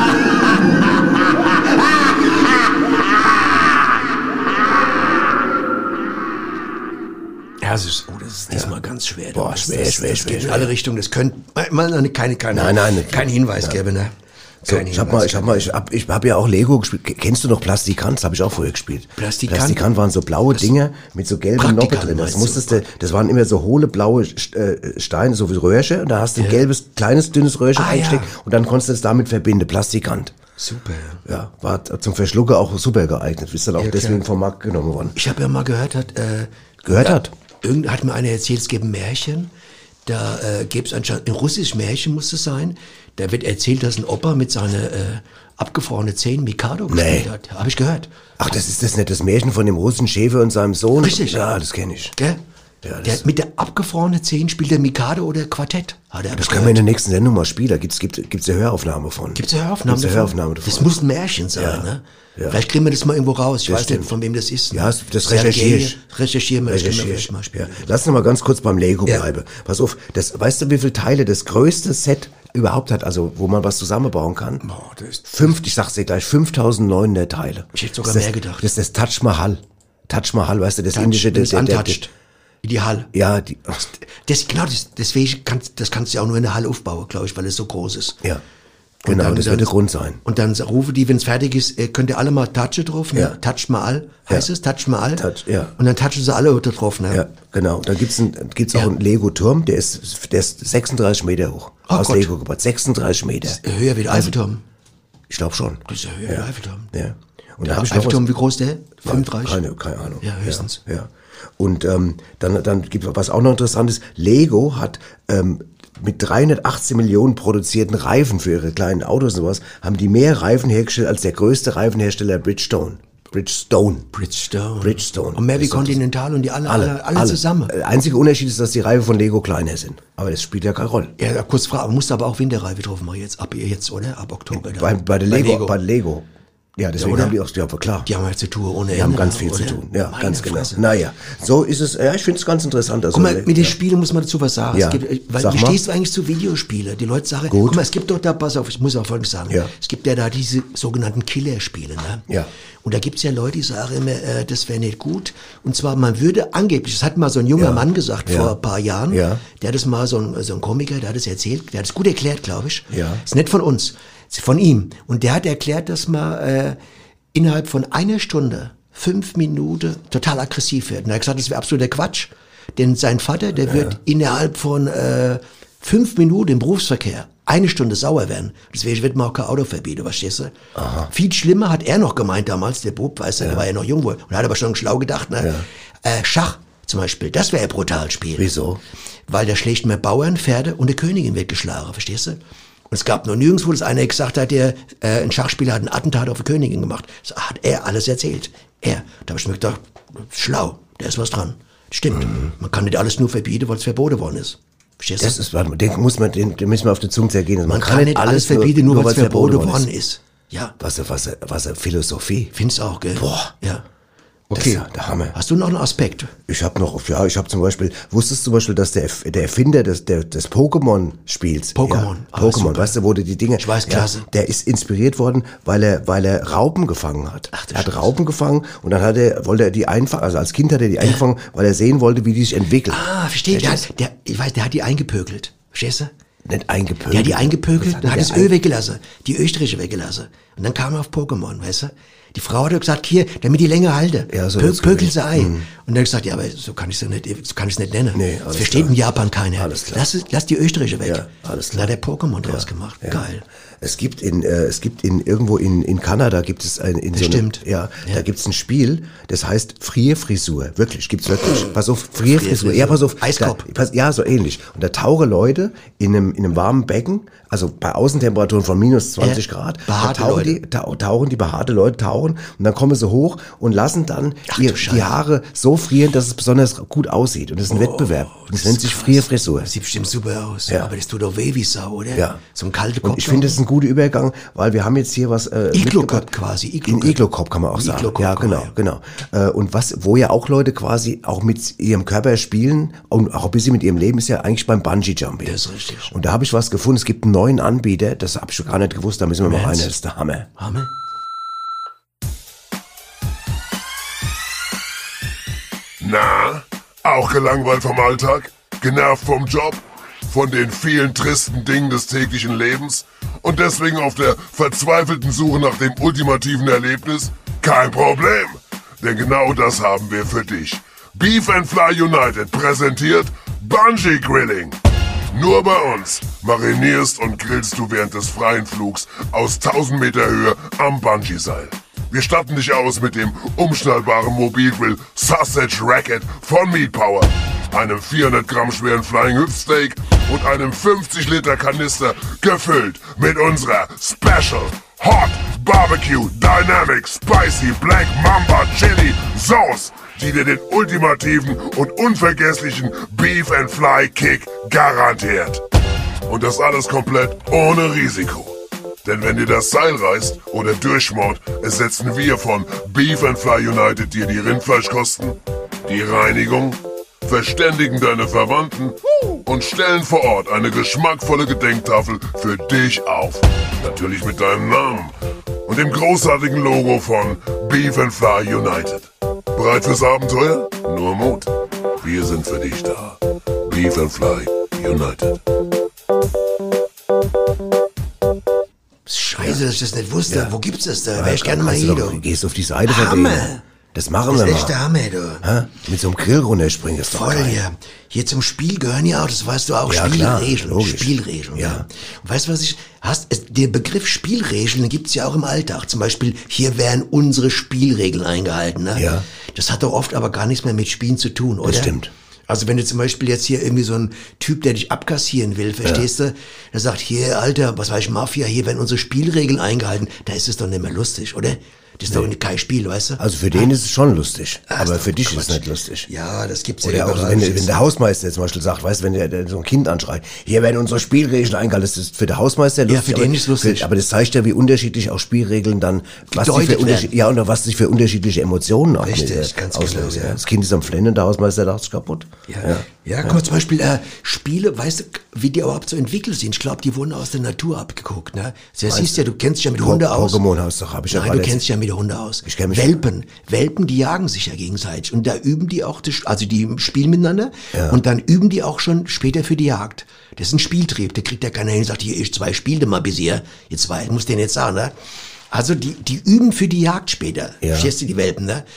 Ja, das ist, oh, das ist diesmal ganz schwer. Boah, das, schwer, das, schwer, das schwer, geht in schwer. alle Richtungen. Das könnte mal eine, keine, keine, Nein, nein, kein Hinweis geben, ne? So, Kein ich habe Hinweis mal, ich habe mal, ich hab, ich hab ja auch Lego gespielt. Kennst du noch Plastikant? Das habe ich auch früher gespielt. Plastikant? Plastikant waren so blaue Dinger mit so gelben Noppen Praktikant drin. Das meinst du? musstest du, das waren immer so hohle blaue St- äh, Steine, so wie Röhrchen. Und da hast du ein gelbes, kleines, dünnes Röhrchen Ah, eingesteckt ja. und dann konntest du es damit verbinden. Plastikant. Super. Ja, war zum Verschlucken auch super geeignet. Ist dann auch Ja, deswegen klar. vom Markt genommen worden. Ich habe ja mal gehört, hat, äh, Gehört da, hat? Irgend hat mir einer erzählt, es gibt ein Märchen. Da äh, gäbe es anscheinend, ein russisches Märchen muss es sein. Da wird erzählt, dass ein Opa mit seinen äh, abgefrorenen Zähnen Mikado gespielt Nee. hat. Habe ich gehört. Ach, das ist das nicht das Märchen von dem russischen Schäfer und seinem Sohn? Richtig. Ja, das kenne ich. Gell? Ja, das- der hat mit der abgefrorenen Zähnen spielt der Mikado oder Quartett. Hat er Das können wir in der nächsten Sendung mal spielen. Da gibt's, gibt, gibt's eine Höraufnahme von. Gibt's eine Höraufnahme Gibt's eine davon? Höraufnahme davon. Das muss ein Märchen sein, Ja. ne? Ja. Vielleicht kriegen wir das mal irgendwo raus. Ich Das weiß stimmt. nicht, von wem das ist. Ne? Ja, das- das Sergei, recherchiere ich. Recherchieren wir, das können wir Recherchiere. vielleicht mal spielen. Ja. Lass uns mal ganz kurz beim Lego Ja. bleiben. Pass auf, das, weißt du, wie viele Teile das größte Set überhaupt hat, also wo man was zusammenbauen kann? Boah, das ist, Fünf, ich sag's dir gleich, fünftausendneunhundert Teile. Ich hätte sogar das mehr ist, gedacht. Das ist das Taj Mahal. Taj Mahal, weißt du, das Touch, indische... wenn es der- der- untouched. Ideal. Ja, die, Das, genau, das, deswegen kannst, das kannst du ja auch nur in der Halle aufbauen, glaube ich, weil es so groß ist. ja, Und genau, dann- das dann- wird der Grund sein. Und dann rufe die, wenn es fertig ist, äh, könnt ihr alle mal touchen drauf, ne? Ja. Touch mal all, heißt Ja. es, touch mal all. Touch, ja. Und dann touchen sie alle da drauf, ne? Ja, genau. Dann gibt's ein, gibt's auch Ja. einen Lego-Turm, der ist, der ist sechsunddreißig Meter hoch. Oh aus Gott. Lego gebaut. sechsunddreißig Meter. Höher wie der Eiffelturm. Ich glaube schon. Das ist ja höher wie der Eiffelturm. Ja. Und Der da habe ich noch was, Eiffelturm, wie groß der? fünfunddreißig? Keine, keine Ahnung. Ja, höchstens. Ja, ja. Und ähm, dann, dann gibt es, was auch noch interessant ist, Lego hat ähm, mit dreihundertachtzehn Millionen produzierten Reifen für ihre kleinen Autos und sowas, haben die mehr Reifen hergestellt als der größte Reifenhersteller Bridgestone. Bridgestone. Bridgestone. Bridgestone. Und mehr wie Das ist doch- Continental und die alle, alle, alle, zusammen. Der einzige Unterschied ist, dass die Reifen von Lego kleiner sind. Aber das spielt ja keine Rolle. Ja, ja, kurz Frage, musst aber auch Winterreife drauf machen jetzt, ab jetzt, oder? Ab Oktober. Bei, bei der Lego, bei Lego. Ja, deswegen oder? haben die auch, ja, aber klar. Die haben halt zu tun ohne Die haben Ende, ganz viel zu oder? tun. Ja, Meine ganz genau. Fresse. Naja, so ist es. Ja, ich finde es ganz interessant. Also, Guck mal, mit den ja. Spielen muss man dazu was sagen. Ja. Es gibt, weil, Sag wie mal. stehst du eigentlich zu Videospielen? Die Leute sagen, Gut. guck mal, es gibt doch da, pass auf, ich muss auch Folgendes sagen. Ja. Es gibt ja da diese sogenannten Killerspiele, ne? Ja. Und da gibt's ja Leute, die sagen immer, äh, das wäre nicht gut. Und zwar, man würde angeblich, das hat mal so ein junger Ja. Mann gesagt Ja. vor ein paar Jahren, Ja. der hat das mal, so ein, so ein Komiker, der hat das erzählt, der hat es gut erklärt, glaube ich. Ja. Ist nicht von uns, ist von ihm. Und der hat erklärt, dass man äh, innerhalb von einer Stunde, fünf Minuten, total aggressiv wird. Und er hat gesagt, das wäre absoluter Quatsch. Denn sein Vater, der wird innerhalb von äh, fünf Minuten im Berufsverkehr eine Stunde sauer werden. Deswegen wird man auch kein Auto verbieten, verstehst du? Aha. Viel schlimmer hat er noch gemeint damals, der Bub, weißt du, ja. der war ja noch jung wohl. Und hat aber schon schlau gedacht, ne? Ja. Äh, Schach zum Beispiel, das wäre ein brutales Spiel. Wieso? Weil da schlägt man Bauern, Pferde und eine Königin wird geschlagen, verstehst du? Und es gab noch nirgendwo, dass einer gesagt hat, der, äh, ein Schachspieler hat ein Attentat auf die Königin gemacht. Das hat er alles erzählt. Er. Da habe ich mir gedacht, schlau, da ist was dran. Stimmt. Mhm. Man kann nicht alles nur verbieten, weil es verboten worden ist. Verstehst du? Das ist, warte mal, den muss man, den, den müssen wir auf die Zunge zergehen. Man, man kann, kann nicht alles verbieten, nur, nur weil es verboten worden ist. ist. Ja. Was, was, was, Philosophie. Findest du auch, gell? Boah. Ja. Okay, das, der Hammer. Hast du noch einen Aspekt? Ich habe noch, ja, ich habe zum Beispiel, wusstest du zum Beispiel, dass der, der Erfinder des, der, des Pokémon-Spiels, Pokémon, ja, Pokémon, weißt du, wo du die Dinge, ich weiß, klasse. Ja, der ist inspiriert worden, weil er, weil er Raupen gefangen hat. Ach, er hat Raupen gefangen und dann hat er, wollte er die einfangen, also als Kind hat er die eingefangen, weil er sehen wollte, wie die sich entwickeln. Ah, verstehe. Der, der, ich weiß, der hat die eingepökelt. Verstehst du? Nicht eingepökelt. Der hat die eingepökelt, dann hat das Öl weggelassen, die Österreicher weggelassen. Und dann kam er auf Pokémon, weißt du? Die Frau hat gesagt, hier, damit die länger halte, ja, so Pö pökel sie ein. Mhm. Und dann hat er gesagt, ja, aber so kann ich es nicht, so kann ich es nicht nennen. Nee, das versteht klar. In Japan keiner. Alles klar. Lass, lass die Österreicher weg. Ja, alles klar. Da hat er Pokémon draus ja, gemacht. Ja. Geil. Es gibt in, äh, es gibt in, irgendwo in, in Kanada gibt es ein, in das so stimmt. Eine, ja, ja, da gibt's ein Spiel, das heißt Frierfrisur. Wirklich, gibt's wirklich. Pass auf, Frierfrisur. Ja, pass auf. Eiskopf. Da, pass, ja, so ähnlich. Und da tauchen Leute in einem, in einem warmen Becken, also bei Außentemperaturen von minus zwanzig äh, Grad, da tauchen die, tauchen die behaarte Leute, tauchen, und dann kommen sie hoch und lassen dann Ach, ihr, die Haare so frieren, dass es besonders gut aussieht. Und das ist ein oh, Wettbewerb. Und das, das nennt sich krass. Frierfrisur. Das sieht bestimmt super aus. Ja. Aber das tut doch weh wie Sau, oder? Ja. So ein kalter Kopf. Und ich finde, das ist ein guter Übergang, weil wir haben jetzt hier was äh, Iglo-Cop quasi. Iglo-Cop. In Iglo-Cop kann man auch sagen. Ja, genau, ja. genau. Äh, und was, wo ja auch Leute quasi auch mit ihrem Körper spielen und auch ein bisschen mit ihrem Leben, ist ja eigentlich beim Bungee-Jumping. Das ist richtig. Und da habe ich was gefunden. Es gibt einen neuen Anbieter, das habe ich schon gar nicht gewusst, da müssen wir mal rein. Das ist der Hammer. Hammer? Na, auch gelangweilt vom Alltag? Genervt vom Job? Von den vielen tristen Dingen des täglichen Lebens? Und deswegen auf der verzweifelten Suche nach dem ultimativen Erlebnis? Kein Problem, denn genau das haben wir für dich. Beef and Fly United präsentiert Bungee Grilling. Nur bei uns marinierst und grillst du während des freien Flugs aus tausend Meter Höhe am Bungee-Seil. Wir statten dich aus mit dem umschnallbaren Mobilgrill Sausage Racket von Meat Power, einem vierhundert Gramm schweren Flying Hüftsteak und einem fünfzig Liter Kanister gefüllt mit unserer Special Hot Barbecue Dynamic Spicy Black Mamba Chili Sauce, die dir den ultimativen und unvergesslichen Beef and Fly Kick garantiert. Und das alles komplett ohne Risiko. Denn wenn dir das Seil reißt oder durchschmort, ersetzen wir von Beef and Fly United dir die Rindfleischkosten, die Reinigung, verständigen deine Verwandten und stellen vor Ort eine geschmackvolle Gedenktafel für dich auf. Natürlich mit deinem Namen und dem großartigen Logo von Beef and Fly United. Bereit fürs Abenteuer? Nur Mut. Wir sind für dich da. Beef and Fly United. Scheiße, dass ich das nicht wusste. Ja. Wo gibt's das da? Ja, wäre ich gerne mal hier, du. Gehst auf die Seite von denen. Das machen das wir mal. Das ist der Hammer, du. Ha? Mit so einem Grill runterspringen ist doch voll, geil. Ja. Hier zum Spiel gehören ja auch, das weißt du auch, ja, Spielregeln. Spielregeln. Ja. Ja. Und weißt du, was ich, hast, es, der Begriff Spielregeln, den gibt's ja auch im Alltag. Zum Beispiel, hier werden unsere Spielregeln eingehalten, ne? Ja. Das hat doch oft aber gar nichts mehr mit Spielen zu tun, oder? Das stimmt. Also wenn du zum Beispiel jetzt hier irgendwie so ein Typ, der dich abkassieren will, verstehst ja. du? Der sagt, hier, Alter, was weiß ich, Mafia, hier werden unsere Spielregeln eingehalten. Da ist es doch nicht mehr lustig, oder? Das ist nee. doch kein Spiel, weißt du? Also für den ist es schon lustig, Ach, aber für dich Quatsch. Ist es nicht lustig. Ja, das gibt's Oder ja auch, wenn, wenn der Hausmeister jetzt zum Beispiel sagt, weißt du, wenn der, der so ein Kind anschreit, hier werden unsere Spielregeln eingehalten, das ist für den Hausmeister lustig. Ja, für den ist lustig. Für, aber das zeigt ja, wie unterschiedlich auch Spielregeln dann, was sie für unterschiedliche, ja, und was sich für unterschiedliche Emotionen auch Richtig, mit, ganz auslösen. Genau, ja. Das Kind ist am Flennen, der Hausmeister dacht sich kaputt. Ja, ja. ja guck mal, zum Beispiel äh, Spiele, weißt du, wie die überhaupt so entwickelt sind. Ich glaube, die wurden aus der Natur abgeguckt, ne? Das siehst ja, du kennst dich ja mit Hunde aus. Pokémon hast doch, hab ich ja Nein, du kennst dich ja mit Hunde aus. Ich kenn mich Welpen. Welpen, die jagen sich ja gegenseitig. Und da üben die auch, also die spielen miteinander. Ja. Und dann üben die auch schon später für die Jagd. Das ist ein Spieltrieb. Da kriegt der keiner hin und sagt, hier, ich zwei spielte mal bisher. Jetzt zwei, ich muss den jetzt sagen, ne? Also die, die üben für die Jagd später. Ja. Verstehst du, die Welpen, ne?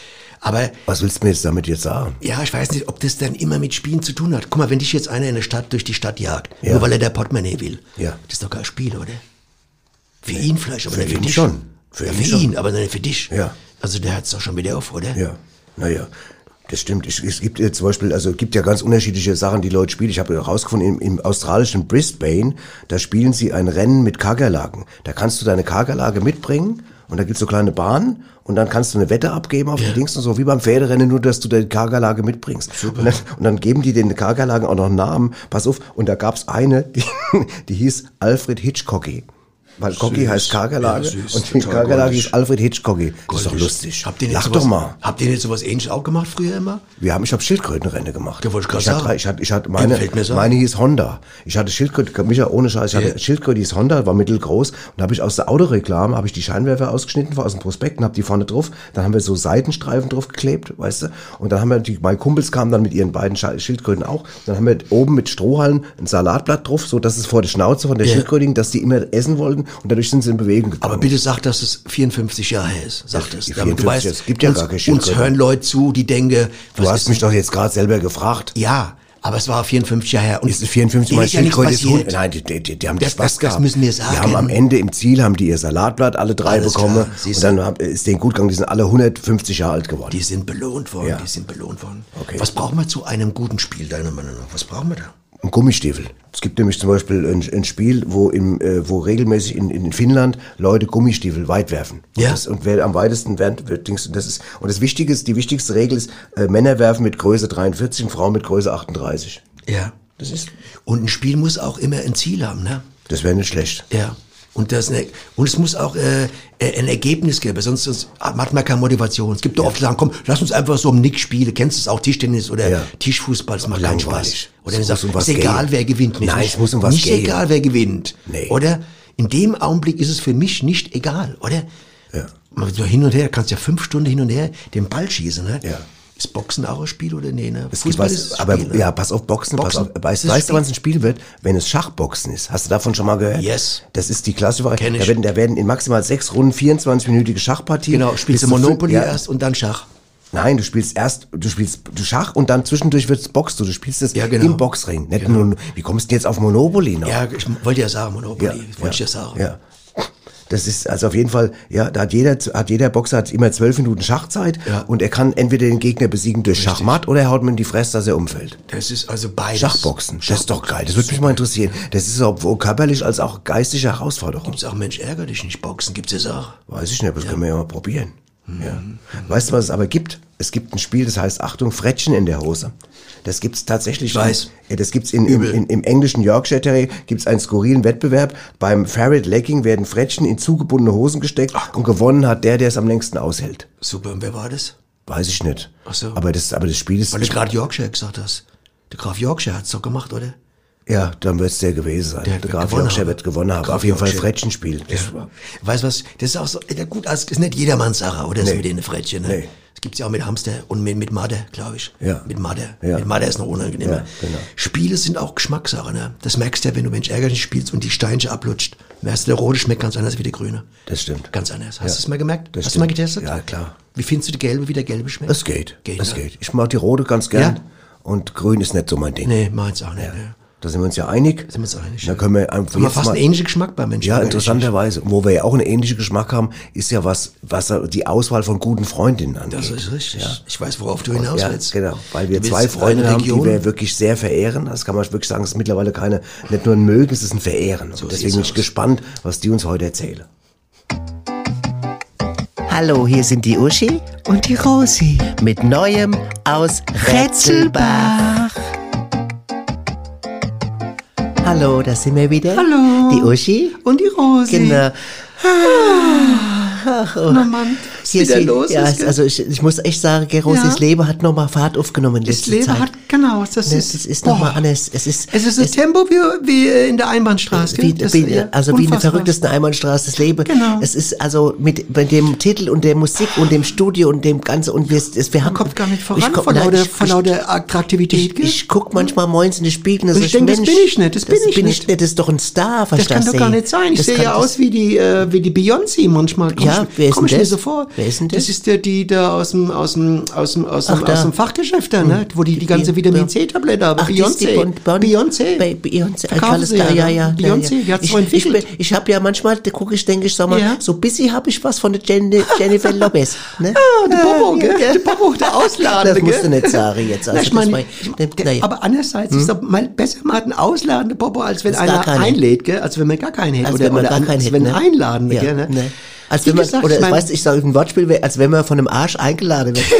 Aber was willst du mir jetzt damit jetzt sagen? Ja, ich weiß nicht, ob das dann immer mit Spielen zu tun hat. Guck mal, wenn dich jetzt einer in der Stadt durch die Stadt jagt, ja. nur weil er der Portemonnaie will, ja. das ist doch kein Spiel, oder? Für nee. ihn vielleicht, aber für nicht für ihn dich. Schon. Für, ja, für ihn, schon. aber nicht für dich. Ja. Also der hat's doch schon wieder auf, oder? Ja, naja. Das stimmt. Es, es gibt äh, zum Beispiel, also es gibt ja ganz unterschiedliche Sachen, die Leute spielen. Ich habe herausgefunden, im, im australischen Brisbane, da spielen sie ein Rennen mit Kakerlaken. Da kannst du deine Kakerlake mitbringen und da gibt's so kleine Bahnen und dann kannst du eine Wette abgeben auf ja. die Dings und so, wie beim Pferderennen, nur dass du deine Kakerlake mitbringst. Super. Und dann, und dann geben die den Kakerlaken auch noch einen Namen. Pass auf, und da gab's eine, die, die hieß Alfred Hitchcocky. Weil Cocky heißt Kakerlake ja, und die Kakerlake ist Alfred Hitchcocky. Das ist doch lustig. Habt ihr Lach sowas, doch mal. Habt ihr nicht sowas Ähnliches auch gemacht früher immer? Wir haben, ich habe Schildkrötenrennen gemacht. Da wollte ich gerade ich sagen. Hatte, ich hatte, ich hatte meine, meine hieß Honda. Ich hatte Schildkröte, Micha, ohne Scheiß, ich hatte yeah. Schildkröte, die hieß Honda, war mittelgroß. Und da habe ich aus der Autoreklame, habe ich die Scheinwerfer ausgeschnitten, war aus dem Prospekt und habe die vorne drauf. Dann haben wir so Seitenstreifen drauf geklebt, weißt du. Und dann haben wir, die, meine Kumpels kamen dann mit ihren beiden Schildkröten auch. Dann haben wir oben mit Strohhalm ein Salatblatt drauf, so dass es vor der Schnauze von der yeah. Schildkröte ging, dass die immer essen wollten und dadurch sind sie in Bewegung gekommen. Aber bitte sag, dass es vierundfünfzig Jahre her ist. Sag das. Damit du weißt, es gibt ja uns, gar keine Schildkröte. Uns hören Leute zu, die denken, du hast mich doch jetzt gerade selber gefragt. Ja, aber es war vierundfünfzig Jahre her. Und ist es vierundfünfzig Mal Schildkröte ist Hund? Nein, die, die, die haben das, Spaß das, gehabt. Das müssen wir sagen. Die haben am Ende im Ziel haben die ihr Salatblatt alle drei Alles bekommen klar, und dann ist denen gut gegangen. Die sind alle hundertfünfzig Jahre alt geworden. Die sind belohnt worden. Ja. Die sind belohnt worden. Okay. Was brauchen wir zu einem guten Spiel deiner Meinung nach? Was brauchen wir da? Ein Gummistiefel. Es gibt nämlich zum Beispiel ein, ein Spiel, wo im, äh, wo regelmäßig in, in Finnland Leute Gummistiefel weit werfen. Ja. Und, das, und wer am weitesten werft, wird Dings. Und das ist und das Wichtige ist, die wichtigste Regel ist, äh, Männer werfen mit Größe dreiundvierzig und Frauen mit Größe achtunddreißig. Ja. Das ist. Und ein Spiel muss auch immer ein Ziel haben, ne? Das wäre nicht schlecht. Ja. Und das und es muss auch äh, ein Ergebnis geben, sonst, sonst hat man keine Motivation. Es gibt doch ja. oft sagen, komm, lass uns einfach so um Nick spielen. Kennst du es auch, Tischtennis oder ja. Tischfußball, das macht keinen Spaß. Oder du sagst, ist egal, wer gewinnt. Nicht, Nein, es muss um was nicht gehen. Nicht egal, wer gewinnt. Nee. Oder? In dem Augenblick ist es für mich nicht egal, oder? Ja. So hin und her, kannst ja fünf Stunden hin und her den Ball schießen, ne? Ja. Ist Boxen auch ein Spiel oder nee, ne? Es Fußball gibt was, ist aber Spiel, ne? Ja, pass auf, Boxen, Boxen. pass auf. Weißt, weißt du, wann es ein Spiel wird? Wenn es Schachboxen ist. Hast du davon schon mal gehört? Yes. Das ist die klassische Variante. Kenn ich. Da werden, da werden in maximal sechs Runden vierundzwanzig-minütige Schachpartien. Genau, spielst du Monopoly ja. erst und dann Schach. Nein, du spielst erst, du spielst du Schach und dann zwischendurch wird's boxt du. Du spielst das ja, genau. im Boxring. Nicht genau. nur, wie kommst du denn jetzt auf Monopoly noch? Ja, ich wollte ja sagen, Monopoly. Ja, wollte ja, ich ja sagen. Ja. Das ist also auf jeden Fall, ja, da hat jeder, hat jeder Boxer hat immer zwölf Minuten Schachzeit ja. und er kann entweder den Gegner besiegen durch Richtig. Schachmatt oder er haut ihm in die Fresse, dass er umfällt. Das ist also beides. Schachboxen, das ist doch geil, das würde mich mal interessieren. Das ist sowohl körperlich als auch geistige Herausforderung. Gibt's auch, Mensch, ärger dich nicht, Boxen, gibt's das auch? Weiß ich nicht, aber das ja. können wir ja mal probieren. Mhm. Ja. Weißt du, was es aber gibt? Es gibt ein Spiel, das heißt, Achtung, Frettchen in der Hose. Das gibt's tatsächlich. Ich weiß. Ja, das gibt's in, in, in, im englischen Yorkshire Terrier gibt's einen skurrilen Wettbewerb. Beim Ferret Legging werden Frettchen in zugebundene Hosen gesteckt. Ach, und gewonnen hat der, der es am längsten aushält. Super, und wer war das? Weiß ich nicht. Ach so. Aber das, aber das Spiel ist... Weil du gerade Yorkshire gesagt hast. Der Graf Yorkshire hat's doch gemacht, oder? Ja, dann wird's der gewesen sein. Der, der Graf Yorkshire wird gewonnen haben. Auf jeden Fall Frettchen spielt. Ja. Weißt du was, das ist auch so, ja gut, das ist nicht jedermanns Sache, oder? Nee. Das mit den Frettchen, ne? Nee. Das gibt's ja auch mit Hamster und mit, mit Madde, glaube ich. Ja. Mit Madde. Ja. Mit Madde ist noch unangenehmer. Ja, genau. Spiele sind auch Geschmackssache, ne? Das merkst du ja, wenn du Mensch ärgerlich spielst und die Steinchen ablutscht. Merkst du, der rote schmeckt ganz anders wie der grüne. Das stimmt. Ganz anders. Hast ja. du es mal gemerkt? Das Hast stimmt. du mal getestet? Ja, klar. Wie findest du die gelbe, wie der gelbe schmeckt? Es geht. geht es ne? geht. Ich mag die rote ganz gern. Ja? Und grün ist nicht so mein Ding. Nee, meins auch nicht. Ja. Ne? Da sind wir uns ja einig. Sind wir uns einig. Da können wir einfach haben wir fast einen ähnlichen Geschmack bei Menschen. Ja, interessanterweise. Wo wir ja auch einen ähnlichen Geschmack haben, ist ja was, was die Auswahl von guten Freundinnen angeht. Das ist richtig. Ja. Ich weiß, worauf du hinaus ja, willst. Genau, weil wir zwei Freunde haben, die wir wirklich sehr verehren. Das kann man wirklich sagen, es ist mittlerweile keine, nicht nur ein Mögen, es ist ein Verehren. So und deswegen bin ich gespannt, was die uns heute erzählen. Hallo, hier sind die Uschi und die Rosi mit Neuem aus Rätselbach. Hallo, da sind wir wieder. Hallo. Die Uschi. Und die Rosi. Genau. Ach, oh. Na Mann, was Hier wieder sie, los ja, ist. Also ich, ich muss echt sagen, Rosis ja. Leben hat nochmal Fahrt aufgenommen in letzter Zeit. Das Leben hat, genau, das ne, ist... Das ist nochmal anders. Es ist, es ist ein es, Tempo wie, wie in der Einbahnstraße. Wie, wie, also wie in der verrücktesten Einbahnstraße, das Leben. Genau. Es ist also mit, mit dem Titel und der Musik und dem Studio und dem Ganzen und wir, es, wir haben... Man kommt gar nicht voran ich, von, nein, lauter, ich, von lauter Attraktivität. Ich, ich guck manchmal morgens in den Spiegel und, und ich denke, das bin ich nicht, das bin, das ich, bin nicht. ich nicht. Das ist doch ein Star, Das kann doch gar nicht sein. Ich sehe ja aus wie die, äh, wie die Beyoncé manchmal. Komm ja, ich, wer ist komm denn ich das? mir so vor. Wer ist denn das? Das ist der, die da aus dem, aus dem, aus dem, aus dem, Ach, da. aus dem Fachgeschäft da, ne? Wo die die ganze Vitamin C-Tablette haben. Ach, die ist die Beyoncé. Bon- Bon- Beyoncé. Bei Beyoncé. Verkaufen Alles sie klar, ja, ja, ja. Beyoncé, ja, die hat's ich, so ich, entwickelt. bin- ich habe ja manchmal, da gucke ich, denke ich, sag mal, Ja. so ein bisschen habe ich was von der Jen, Jennifer Lopez. Ne? Ah, der Bobo, Ja, gell? ja. Der Bobo, der Ausladende, Das musst du gell? nicht sagen jetzt. Also Na, ich das meine, war- ich- naja. aber andererseits ist doch mal besser mal einen ausladenden Popo, als wenn Als gar einer keinen. einlädt, gell? Als wenn man gar keinen hätte. Als oder wenn man oder gar an- keinen als hätte, wenn ne? einladende, Ja, gell? Ne? ne. Als Wie wenn man, gesagt, oder ich mein- weißt du, ich sage ein Wortspiel, wär, als wenn man von einem Arsch eingeladen wird.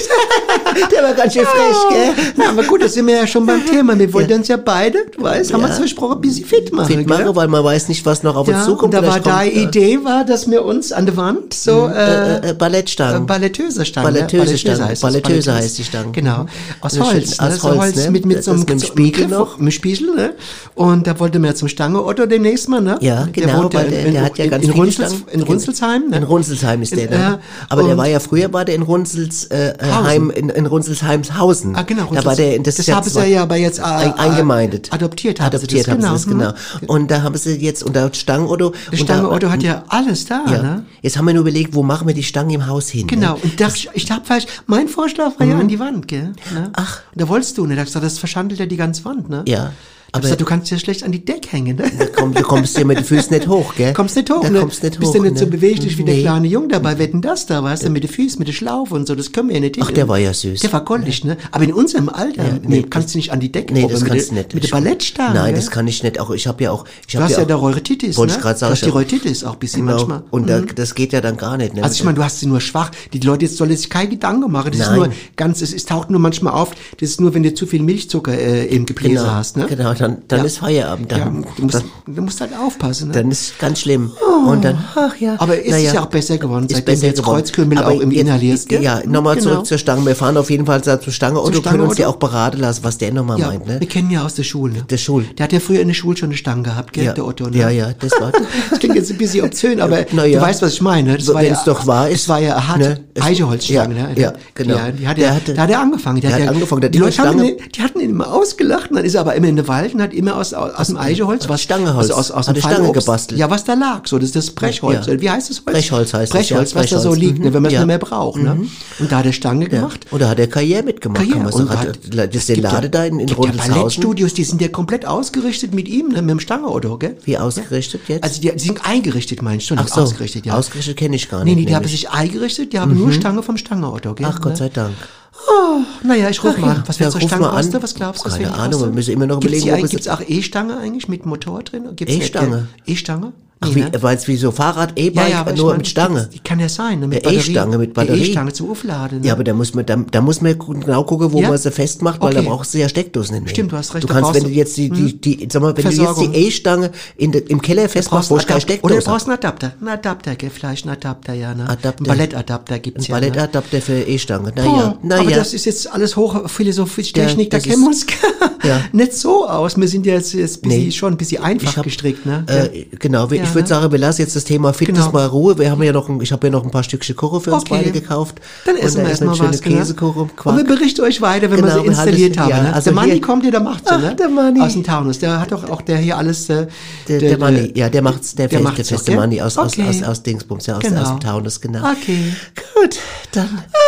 Der war ganz schön frech, gell? Na, aber gut, da sind wir ja schon beim Thema. Wir wollten uns ja beide, du weißt, haben wir uns versprochen, ein bisschen fit machen. Fit machen, gell? weil man weiß nicht, was noch auf uns Ja, zukommt. und da war Vielleicht deine kommt, Idee, war, dass wir uns an der Wand so äh, äh, äh, Ballettstangen. äh, Balletteuse Stangen. Balletteuse Stangen. heißt das, Balletteuse heißt die Stange. Genau. Aus Eine Holz. schöne- ne? aus So Holz, ne? Mit, mit Das so einem ist mit dem so- Spiegel Griff, noch. Mit dem Spiegel, ne? Und da wollte man zum Stange Otto demnächst mal, ne? Ja, genau, wohnt weil der, der hat ja in, ganz in, viele Runzels, Stangen. in Runzelsheim, ne? In Runzelsheim ist der In, da. äh, Aber der und- war ja früher, war der in Runzels, äh, Hausen. Heim, in, in Runzelsheimshausen. Ah, genau. Da war der, das, das ist ja haben sie zwar- ja aber jetzt äh, ein, eingemeindet. Adoptiert haben Adoptiert sie das, haben genau. sie das, genau. Und da haben sie jetzt, und da Stangenotto. Der und Stange da- Otto hat ja alles da, ja. ne? Jetzt haben wir nur überlegt, wo machen wir die Stangen im Haus hin? Genau, Ne? und da, ich, ich hab falsch, mein Vorschlag war ja an die Wand, gell? Ne? Ach. Und da wolltest du, ne? Da hab ich gesagt, das verschandelt ja die ganze Wand, ne? Ja. Aber Aber gesagt, du kannst ja schlecht an die Decke hängen, ne? da komm, du kommst ja mit den Füßen nicht hoch, gell? Kommst nicht hoch, da ne? kommst nicht Bist hoch, du nicht ne? so beweglich wie der Nee. kleine Junge dabei, wetten das da, weißt du, mit den Füßen, mit der Schlaufe und so, das können wir ja nicht. Ach, der war ja süß. Der war goldig, ne? Aber in unserem Alter, Ja, nee, nee, kannst du nicht an die Decke Nee, hoch, das mit kannst du der, nicht. Mit der Ballettstange, Nein, gell? das kann ich nicht. Auch ich habe ja auch, ich Du habe hast ja, ja auch, da Rheumatitis, wollte ne? ich gerade sagen. Du hast die ich hab- Rheumatitis auch ein bisschen Genau. manchmal. Und da, Mhm. das geht ja dann gar nicht, ne? Also ich meine, du hast sie nur schwach. Die Leute jetzt sollen sich keine Gedanken machen. Das Nein. ist nur ganz, es, es taucht nur manchmal auf. Das ist nur, wenn du zu viel Milchzucker äh, im Gebläse genau, hast, ne? Genau, dann, dann Ja. ist Feierabend. Dann, Ja, du musst, dann, du musst halt aufpassen, ne? dann ist ganz schlimm. Und dann, ach ja. Aber es naja, ist ja auch besser geworden, ist seitdem besser du jetzt geworden. Kreuzkümmel Aber auch im jetzt- inhalierst, gell? Ja, nochmal Genau. zurück zur Stange. Wir fahren auf jeden Fall zur Stange und Zur du Stange können uns Otto? ja auch beraten lassen, was der nochmal Ja, meint, ne? wir kennen ja aus der Schule. Der Schul. Der hat ja früher in der Schule schon eine Stange gehabt, gell, Ja. der Otto, ne? Ja, ja, das war- Das klingt jetzt ein bisschen obszön, aber Na ja. du weißt, was ich meine. Das war Wenn ja, es doch wahr ist, es war ja eine harte ne? Es- Eicheholzstange, ja, ne? ja, genau. Die, die hat Der ja, hatte- da hat er angefangen. der hat ja, angefangen, der hat die immer Leute haben Stange- ihn, die hatten ihn immer ausgelacht, und dann ist er aber immer in den Wald und hat immer aus, aus, aus dem Eicheholz was, Stangeholz. was aus, aus Hat dem eine Stange Fallobst- gebastelt. Ja, was da lag, so, das ist das Brechholz. Ja. Wie heißt das Holz? Brechholz heißt es, ja, Brechholz, was da so Brechholz. liegt, ne, wenn man es Mhm. nicht mehr braucht, ne? Mhm. Und da hat er Stange Ja. gemacht. Oder hat er Karriere mitgemacht? Karriere. Kann man Und sagen. hat- Hat, das es den gibt Lade ja, da in, in gibt ja Rundelshausen. Ballettstudios, die sind ja komplett ausgerichtet mit ihm, ne, mit dem Stange-Otto, gell? Wie ausgerichtet jetzt? Also die, die sind eingerichtet, meinst du? Ach Nicht so, ausgerichtet, ja. ausgerichtet kenne ich gar Nee, nicht. nee, die haben nämlich. sich eingerichtet, die haben nur Stange vom Stange-Otto, gell? Ach Gott ne? sei Dank. Oh, naja, ich ruf Ach mal. ja, Was ja, wird so ruf Stange mal an. kosten? Was glaubst du? was Keine wird die Ahnung, kosten? wir müssen immer noch Gibt's überlegen, die ob eigentlich- es- Gibt's auch E-Stange eigentlich mit Motor drin? Gibt's E-Stange? gell? E-Stange? Ach, Nee, wie, ne? weil es wie so Fahrrad, E-Bike, aber ich nur meine, mit Stange. Die kann ja sein, ne? Mit Eine Batterie. E-Stange mit Die Batterie. E-Stange zum Aufladen. Ne? Ja, aber da muss man, da, da muss man genau gucken, wo Ja? man sie festmacht, weil Okay. da brauchst du ja Steckdosen in. Stimmt, du hast recht, Du da kannst, brauchst wenn du- du jetzt die, die, die, sag mal, wenn Versorgung. du jetzt die E-Stange in de, im Keller festmachst, wo ich keine Adap- Oder Steckdose du brauchst habe. einen Adapter. Einen Adapter, gell? Vielleicht einen Adapter, ja, ne? Adapter. Ein Ballettadapter gibt's Ein ja. Ne? Ballettadapter für E-Stange. Boah, Naja, naja. aber das ist jetzt alles hoch philosophisch Ja, Technik, da das kennen wir ist- uns Ja. nicht so aus. Wir sind ja jetzt, jetzt bisschen, Nee. schon ein bisschen einfach Ich hab- gestrickt, ne? Äh, genau, wir- Ja, ich würde ne? sagen, wir lassen jetzt das Thema Fitness Genau. mal Ruhe. Wir haben ja noch, ein, ich habe ja noch ein paar Stückchen Kuchen für uns Okay. beide gekauft. Dann Und essen da wir ist eine erstmal schöne was, genau. Käsekuchen, Und Quark. wir berichten euch weiter, wenn Genau, wir sie wir halten installiert es- haben. ja, Ne? also Der Manni hier- kommt ja, der macht sie, Ach, ne? der Manni. Aus dem Taunus. Der hat doch auch der hier alles. Äh, Der, der Manni, ja, der macht's, der, der feste, macht's der auch, feste gell? Manni aus, Okay. aus, aus, aus Dingsbums, ja, aus, Genau. aus dem Taunus, genau. Okay. Gut, dann.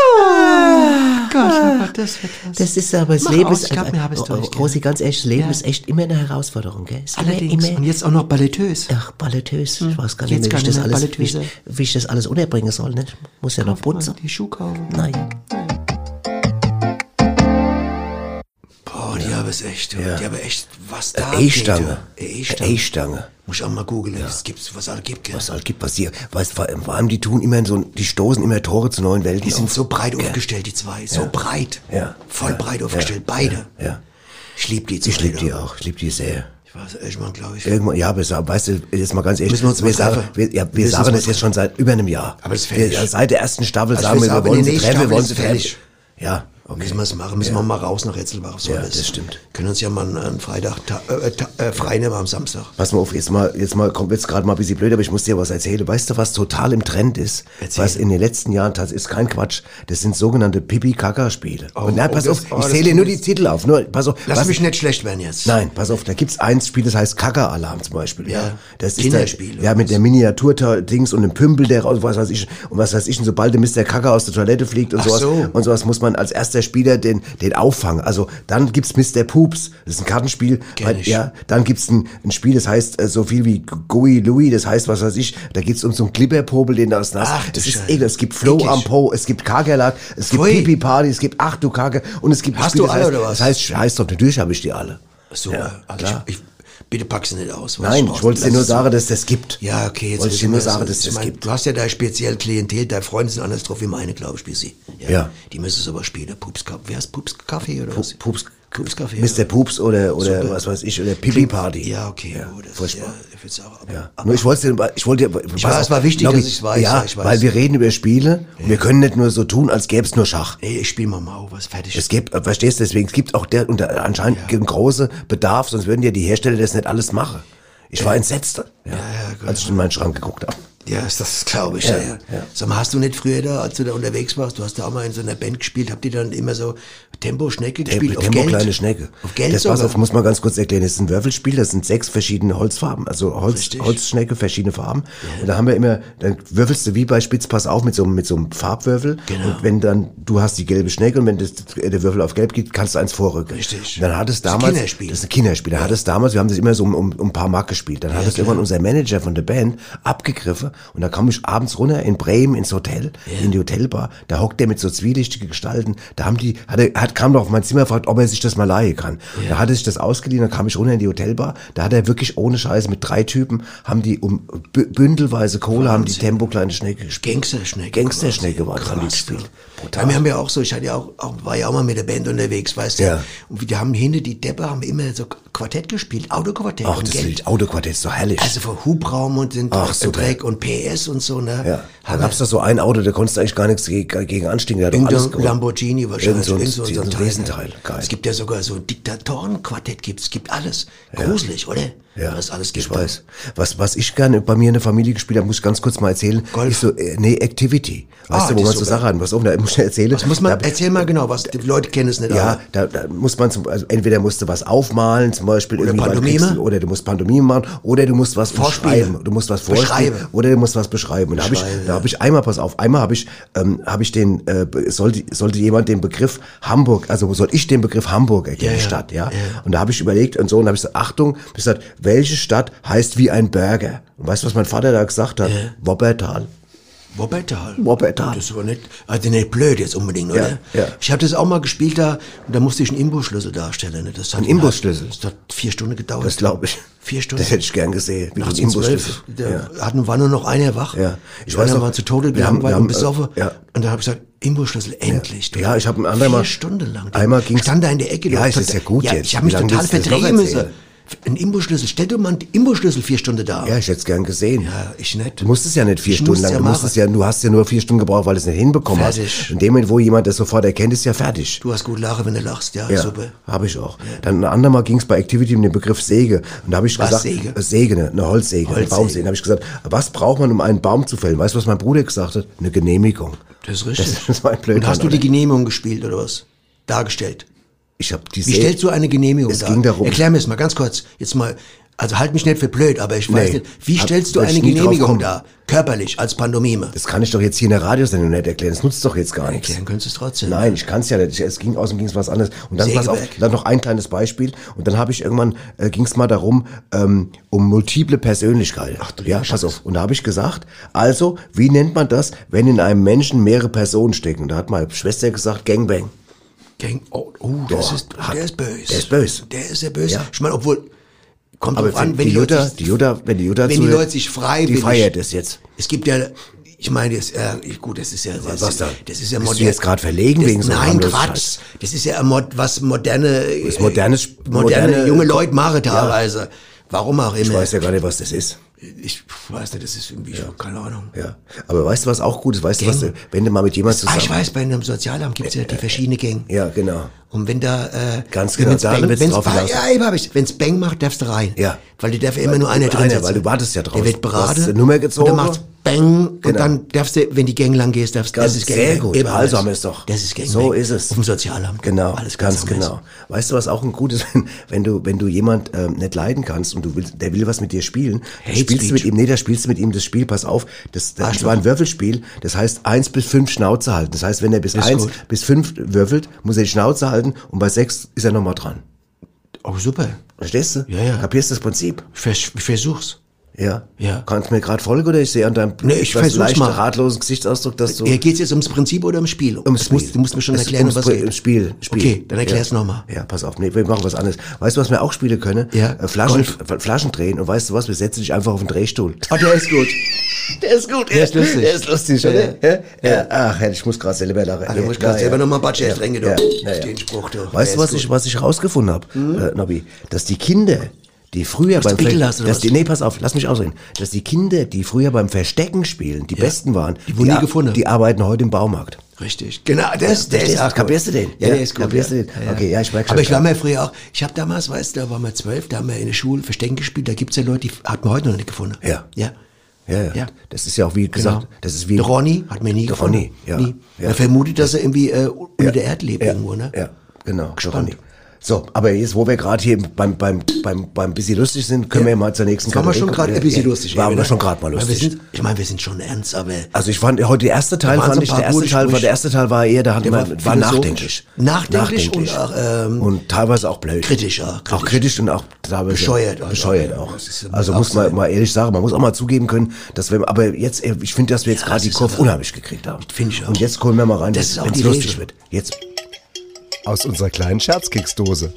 Ah, Gott, oh Gott, das wird was. Das ist aber, das Mach Leben aus, ist, ich glaub, mir hab ich's oh, durch, gell? Rosi, ganz ehrlich, das Leben Ja. ist echt immer eine Herausforderung, gell? Ist Allerdings. Immer, Und immer, jetzt auch noch ballettös. ach, ballettös, ich weiß gar Jetzt nicht mehr, wie ich, gar das nicht mehr alles, wie, ich, Ballettöse. wie ich das alles unterbringen soll, ne? Ich muss ja noch Kauf mal putzen. Die Schuhe kaufen. Naja. Boah, die haben es echt, du. Ja. Die haben echt, was da Eine E-Stange. geht, du. Eine E-Stange. E-Stange. Muss ich auch mal googeln, was gibt's, was alles gibt, gell? Was halt gibt, was die, weißt, vor vor allem die tun immer so, die stoßen immer Tore zu neuen Welten Die sind auf. so breit Gell? aufgestellt, die zwei. So Ja. breit. Ja. Voll Ja. breit Ja. aufgestellt, beide. Ja. ja. Ich lieb die zwei. Ich liebe die da. auch, ich liebe die sehr. Ich weiß, irgendwann, glaube ich. Irgendwann, ja, aber sa- weißt du, jetzt mal ganz ehrlich, Müssen wir uns mal wir sagen, treffen. wir, ja, wir Wir müssen sagen uns das mal jetzt schon seit über einem Jahr. Aber das ist wir, fertig. ja, seit der ersten Staffel Also sagen wir wir, wir sagen, wollen die sie nächste treffen, wir Staffel wollen ist sie treffen. fertig. Ja, Okay. Müssen wir es machen, müssen ja. wir mal raus nach Retzelbach. Ja, das. das stimmt. Können uns ja mal einen, einen Freitag äh, äh, frei nehmen am Samstag. Pass mal auf, jetzt mal, jetzt mal kommt jetzt gerade mal ein bisschen blöd, aber ich muss dir was erzählen. Weißt du, was total im Trend ist? Erzähl. Was in den letzten Jahren, das ist kein Quatsch, das sind sogenannte Pipi-Kaka-Spiele. Oh, und nein, pass oh, auf, das, ich oh, zähle nur die Titel auf. Nur, pass auf. Lass was, mich nicht schlecht werden jetzt. Nein, pass auf, da gibt's ein Spiel, das heißt Kaka-Alarm zum Beispiel. Ja, das Kinderspiel. Ist da, ja, mit der Miniatur-Dings und dem Pümpel, der raus, was weiß ich, und was weiß ich, und sobald der Mister Kaka aus der Toilette fliegt und Ach sowas, so. und sowas muss man als erster Spieler den den auffangen. Also dann gibt's Mister Poops, das ist ein Kartenspiel. Weil, ja, dann gibt's ein, ein Spiel, das heißt äh, so viel wie Gooey Louie, das heißt, was weiß ich, da geht's um so einen Glibberpopel, den das nass. Ach, das ist ekelhaft. Es gibt Flow am Po, es gibt Kakerlak, es gibt Pipi Party, es gibt Ach du Kacke und es gibt Hast Spiel, du alle das heißt, oder was? Das heißt, heißt doch, natürlich habe ich die alle. So, ja, also klar. Ich, ich, bitte pack sie nicht aus. Nein, ich wollte dir nur sagen, dass das gibt. Ja, okay. Jetzt wollte ich dir nur sagen, dass das mein, gibt. Du hast ja da speziell Klientel, deine Freunde sind anders drauf wie meine, glaube ich, wie sie. Ja. ja. Die müssen es aber spielen. Pups, wer heißt Pups Kaffee oder was? Pups, Pups Kaffee. Mister Pups oder, oder Super. was weiß ich, oder Pipi Party. Ja, okay. Ja, oh, das furchtbar. Ist, ja, aber, ja. Aber nur ich wollte, ich wollte, ich weiß, es war wichtig, dass ich es weiß. Ja, ich weiß. weil wir reden über Spiele ja. und wir können nicht nur so tun, als gäbe es nur Schach. Nee, ich spiele mal Mau, was fertig. Es gibt, verstehst du, deswegen, es gibt auch der, und der, anscheinend ja. einen großen Bedarf, sonst würden ja die Hersteller das nicht alles machen. Ich war entsetzt, ja, ja, ja, als ich in meinen Schrank geguckt habe. Ja, das glaube ich. Ja, ja. Ja. Sag mal, hast du nicht früher da, als du da unterwegs warst, du hast da auch mal in so einer Band gespielt, habt ihr dann immer so Tempo-Schnecke gespielt? Tempo, auf Tempo Geld? Kleine Schnecke. Auf Geld das pass auf, muss man ganz kurz erklären. Das ist ein Würfelspiel, das sind sechs verschiedene Holzfarben, also Holz, Holzschnecke, verschiedene Farben. Ja. Und da haben wir immer, dann würfelst du wie bei Spitz, pass auf, mit so, mit so einem Farbwürfel. Genau. Und wenn dann, du hast die gelbe Schnecke und wenn das, der Würfel auf gelb geht, kannst du eins vorrücken. Richtig. Und dann hat es damals, das ist ein Kinderspiel. Das ist ein Kinderspiel. Da ja. hat es damals, wir haben das immer so um, um, um ein paar Mark gespielt. Dann ja, hat es irgendwann unser Manager von der Band abgegriffen und da kam ich abends runter in Bremen ins Hotel, ja. in die Hotelbar, da hockt der mit so zwielichtigen Gestalten, da haben die, hat er, hat, kam doch auf mein Zimmer gefragt, ob er sich das mal leihen kann. Ja. Da hat er sich das ausgeliehen, dann kam ich runter in die Hotelbar, da hat er wirklich ohne Scheiße mit drei Typen, haben die um bündelweise Kohle, Wahnsinn. haben die Tempo kleine Schnecke gespielt. Gangsterschnecke. Gangsterschnecke war dran, die gespielt. Ja, wir haben ja auch so, ich hatte ja auch, auch, war ja auch mal mit der Band unterwegs, weißt du. Ja. Und wir haben hinter die Deppe, haben wir immer so Quartett gespielt, Autoquartett. Ach, das ist Autoquartett, ist doch herrlich. Also für Hubraum und den Ach, Dreck und P S und so, ne. Ja. Da gab's da so ein Auto, da konntest du eigentlich gar nichts gegen, gegen anstinken. Der hat doch alles gewonnen. Lamborghini wahrscheinlich. Irgend so ein, so ein, so ein Riesenteil. Geil. Es gibt ja sogar so ein Diktatorenquartett, gibt's, es gibt alles. Gruselig, ja. oder? Ja, was alles gibt. Ich weiß. Was, was ich gerne bei mir in der Familie gespielt habe, muss ich ganz kurz mal erzählen. Golf. Ist so, äh, nee, Activity. Weißt ah, du, wo man so Sachen hat. Was auf, da muss ich erzählen. Was muss man, da, erzähl mal genau, was, die Leute kennen es nicht. Ja, da, da muss man zum, also entweder musst du was aufmalen, zum Beispiel oder irgendwie Pantomime. Du, oder du musst Pantomime machen, oder du musst was vorschreiben. Du musst was vorschreiben. Oder du musst was beschreiben. Und da habe ich, da habe ich einmal, pass auf, einmal habe ich, ähm, habe ich den, äh, sollte, sollte jemand den Begriff Hamburg, also soll ich den Begriff Hamburg erklären, ja, ja. Stadt, ja? ja. Und da habe ich überlegt und so, und habe ich gesagt, Achtung, ich gesagt, welche Stadt heißt wie ein Burger? Und weißt du, was mein Vater da gesagt hat? Ja. Wuppertal. Wuppertal. Wuppertal. Das war nicht, also nicht blöd jetzt unbedingt, oder? Ja, ja. Ich habe das auch mal gespielt da, und da musste ich einen Imbusschlüssel darstellen. Ne? Das hat ein Imbusschlüssel? Das hat vier Stunden gedauert. Das glaube ich. Vier Stunden. Das hätte ich gern gesehen. Wie ein Imbusschlüssel. Da ja. hatten, war nur noch einer wach. Ja. Ich weiß weiß noch, noch, war zu Tode gelangweilt und besoffen. Äh, ja. Und da habe ich gesagt, Imbusschlüssel, endlich. Ja, ja ich habe ein andermal. Vier Stunden lang. Einmal ging's. Stand da in der Ecke. Ja, es ist ja gut ja, jetzt. Ich habe mich total verdrehen müssen. Ein Imbusschlüssel, stell dir mal einen Imbusschlüssel vier Stunden da. Ja, ich hätte es gern gesehen. Ja, ich nicht. Du musstest ja nicht vier ich Stunden lang, ja du musstest ja, du hast ja nur vier Stunden gebraucht, weil du es nicht hinbekommen fertig. hast. In dem Moment, wo jemand das sofort erkennt, ist ja fertig. Du hast gut lachen, wenn du lachst, ja, ja super. Habe ich auch. Ja. Dann ein andermal ging es bei Activity um den Begriff Säge. Und da habe ich was, gesagt, Säge? Äh, Säge, eine, eine Holzsäge, Holzsäge. eine Baumsäge. Da habe ich gesagt, was braucht man, um einen Baum zu fällen? Weißt du, was mein Bruder gesagt hat? Eine Genehmigung. Das ist richtig. Das, das war ein Blöd. Und hast du die Genehmigung gespielt oder was? Dargestellt? Ich habe die Wie stellst du eine Genehmigung es dar? Ging darum. Erklär mir es mal ganz kurz. Jetzt mal, also halt mich nicht für blöd, aber ich weiß nee, nicht, wie stellst du hab, eine Genehmigung dar? Körperlich, als Pantomime? Das kann ich doch jetzt hier in der Radiosendung nicht erklären. Das nutzt doch jetzt gar nichts. Erklären könntest du es trotzdem. Nein, ich kann es ja nicht. Es ging außen ging es was anderes. Und dann pass auf, dann noch ein kleines Beispiel. Und dann habe ich irgendwann äh, ging es mal darum ähm, um multiple Persönlichkeiten. Ach du ja, pass auf. Und da habe ich gesagt, also wie nennt man das, wenn in einem Menschen mehrere Personen stecken? Und da hat meine Schwester gesagt, Gangbang. Gang, oh, oh das Boah, ist, hat, der ist böse. Der ist böse. Der ist sehr böse. Ja. Ich meine, obwohl, kommt aber drauf an, wenn die, die Jutta, Leute sich, die Jutta, wenn die Jutta, wenn die Leute sich freiwillig, die feiert es jetzt. Es gibt ja, ich meine, das, äh, gut, das ist ja, das, was da? Das ist ja modern. Bist du jetzt gerade verlegen das, wegen so Nein, Quatsch. Das ist ja mod, was moderne, das modernes, moderne, moderne junge Leute machen teilweise. Ja. Warum auch immer. Ich weiß ja gar nicht, was das ist. Ich weiß nicht, das ist irgendwie, ja. keine Ahnung. Ja, aber weißt du, was auch gut ist? Weißt Gang. du, was, wenn du mal mit jemandem zusammen... Ah, ich weiß, bei einem Sozialamt gibt es ja die verschiedenen Gänge. Ja, genau. Und wenn da... Äh, Ganz genau, da wird's wenn's, drauf hinaus. Ja, eben hab ich. Wenn's Bang macht, darfst du rein. Ja. Weil die darf ja immer nur einer drin sitzen. Weil du wartest ja drauf. Der wird beraten. Du hast Nummer gezogen. Und dann macht's Bang. Genau. Und dann darfst du, wenn die Gang lang gehst, darfst du... Das ist sehr gut. Eben, Also haben wir es doch. Das ist Gang. So ist es. Auf dem Sozialamt. Genau, Alles ganz, ganz genau. Weißt du, was auch ein gutes, wenn, wenn du, wenn du jemand ähm, nicht leiden kannst und du willst, der will was mit dir spielen, dann spielst du mit ihm, nee, da spielst du mit ihm das Spiel, pass auf, das, das, das war ein Würfelspiel, das heißt eins bis fünf Schnauze halten. Das heißt, wenn er bis eins bis fünf würfelt, muss er die Schnauze halten und bei sechs ist er nochmal dran. Oh, super. Verstehst du? Ja, ja. Kapierst das Prinzip? Ich, vers ich versuch's. Ja. Ja. Kannst du mir gerade folgen oder ich sehe an deinem nee, ich versuch's leicht mal. ratlosen Gesichtsausdruck, dass du... Hier geht's jetzt ums Prinzip oder ums Spiel? Ums Spiel. Musst, du musst mir schon erklären, ums was geht. Ums Spiel, Spiel. Okay, dann erklär's ja. nochmal. Ja, pass auf, nee, wir machen was anderes. Weißt du, was wir auch spielen können? Ja. Äh, Flaschen, Flaschen drehen und weißt du was, wir setzen dich einfach auf den Drehstuhl. Oh, der ist gut. Der ist gut. Der ist lustig. Der ist lustig, oder? Ja. Ja. Ja. Ach, ich muss gerade selber lachen. Also, ja, muss gerade ja, selber ja. nochmal Batsch ja. drängen, ja. ja. Ja. Den Spruch, du. Weißt du, was ich, was ich rausgefunden habe, mhm. äh, Nobby? Dass die Kinder, die früher beim Verstecken, dass die, nee, pass auf, lass mich ausreden, dass die Kinder, die früher beim Verstecken spielen, die ja. Besten waren, die wurden nie gefunden. Die arbeiten heute im Baumarkt. Richtig, genau, das, der, der ist auch kapierst du den? Ja, der ist gut. Kapierst ja. du den? Okay, ja, ich merke schon. Aber ich war mal früher auch, ich habe damals, weißt du, da waren wir zwölf, da haben wir in der Schule Verstecken gespielt, da gibt's ja Leute, die hat man heute noch nicht gefunden. Ja. Ja. Ja, ja, ja. Das ist ja auch wie gesagt, genau. das ist wie... Der Ronny hat mir nie der gefunden. Ronny, ja. Nie. Ja. Man vermutet, dass er irgendwie äh, unter ja. der Erde lebt ja. irgendwo, ne? Ja, genau. Spannend. Ronny. So, aber jetzt, wo wir gerade hier beim, beim, beim, beim bisschen lustig sind, können ja. wir mal zur nächsten Kategorie kommen. Waren wir schon gerade ein bisschen lustig. Waren wir schon gerade mal lustig. Wir sind, ich meine, wir sind schon ernst, aber... Also ich fand, heute der erste Teil fand ich, der erste Teil war, der erste Teil war eher, da hatten wir, war, war nachdenklich. Nachdenklich, nachdenklich und auch, ähm, und teilweise auch blöd. Kritisch, ja. Kritisch. Auch kritisch und auch teilweise bescheuert. Auch, bescheuert auch. Also, also muss man mal ehrlich sagen, man muss auch mal zugeben können, dass wir, aber jetzt, ich finde, dass wir jetzt ja, gerade die Kurve unheimlich gekriegt haben. Finde ich auch. Und jetzt holen wir mal rein, wenn es lustig wird. Jetzt. Aus unserer kleinen Scherzkeksdose.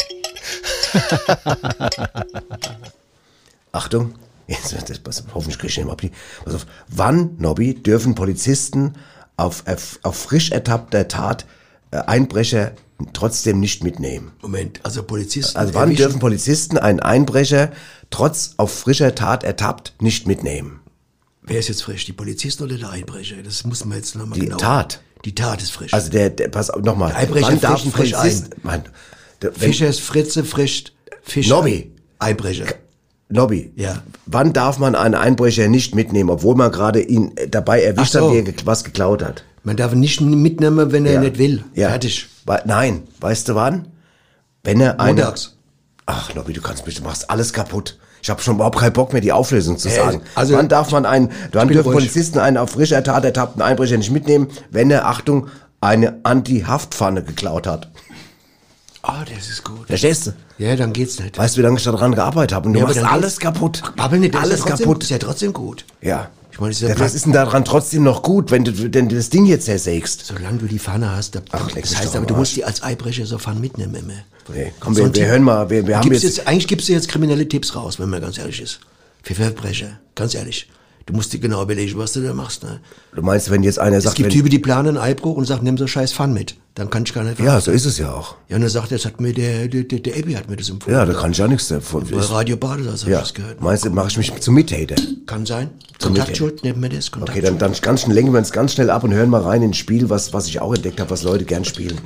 Achtung, jetzt, das, das, hoffentlich kriege ich den ab. Pass auf. Wann, Nobby, dürfen Polizisten auf, auf, auf frisch ertappter Tat äh, Einbrecher trotzdem nicht mitnehmen? Moment, also Polizisten... Also wann dürfen Polizisten einen Einbrecher trotz auf frischer Tat ertappt nicht mitnehmen? Wer ist jetzt frisch, die Polizisten oder der Einbrecher? Das muss man jetzt nochmal genau... Die Tat. Die Tat ist frisch. Also der, der pass auf, nochmal. Der Einbrecher wann darf frisch, frisch ein. Mann, der, Fischer ist Fritze, frischt Fischer. Nobby. Einbrecher. Nobby. Ja. Wann darf man einen Einbrecher nicht mitnehmen, obwohl man gerade ihn dabei erwischt so. hat, wie er was geklaut hat? Man darf ihn nicht mitnehmen, wenn er ja. nicht will. Ja. Fertig. Nein. Weißt du wann? Wenn er eine... Montags. Ach, Nobby, du kannst mich, du machst alles kaputt. Ich habe schon überhaupt keinen Bock mehr, die Auflösung zu sagen. Äh, also, wann darf man einen, wann dürfen ruhig. Polizisten einen auf frischer Tat ertappten Einbrecher nicht mitnehmen, wenn er, Achtung, eine Anti-Haftpfanne geklaut hat? Ah, oh, das ist gut. Verstehst du? Ja, dann geht's nicht. Weißt du, wie lange ich daran gearbeitet habe? Und du ja, machst alles kaputt. Babbel nicht, alles ist ja trotzdem, kaputt. Ist ja trotzdem gut. Ja. Ich meine, ist ja ja, was ist denn daran trotzdem noch gut, wenn du, wenn du das Ding jetzt zersägst? Solange du die Pfanne hast, da, Ach, das heißt aber, du musst die als Einbrecher so Pfanne mitnehmen immer. Okay, komm, wir, wir hören mal, wir, wir haben jetzt, jetzt... Eigentlich gibst du jetzt kriminelle Tipps raus, wenn man ganz ehrlich ist. Für Verbrecher, ganz ehrlich. Du musst dir genau überlegen, was du da machst. Ne? Du meinst, wenn jetzt einer es sagt... Es gibt wenn, Typen, die planen einen Einbruch und sagen, nimm so scheiß Pfann mit. Dann kann ich gar nicht... Ja, so ist es ja auch. Ja, und er sagt, das hat mir der, der, der, der Ebi hat mir das empfohlen. Ja, da kann ich auch nichts davon. Bei Radio Badesalz habe ja. ich das gehört. Meinst du, mache ich mich zum Mittäter? Kann sein. Zum Kontaktschuld, nehmen wir das. Okay, dann, dann ganz schnell, lenken wir uns ganz schnell ab und hören mal rein ins Spiel, was, was ich auch entdeckt habe, was Leute gern spielen.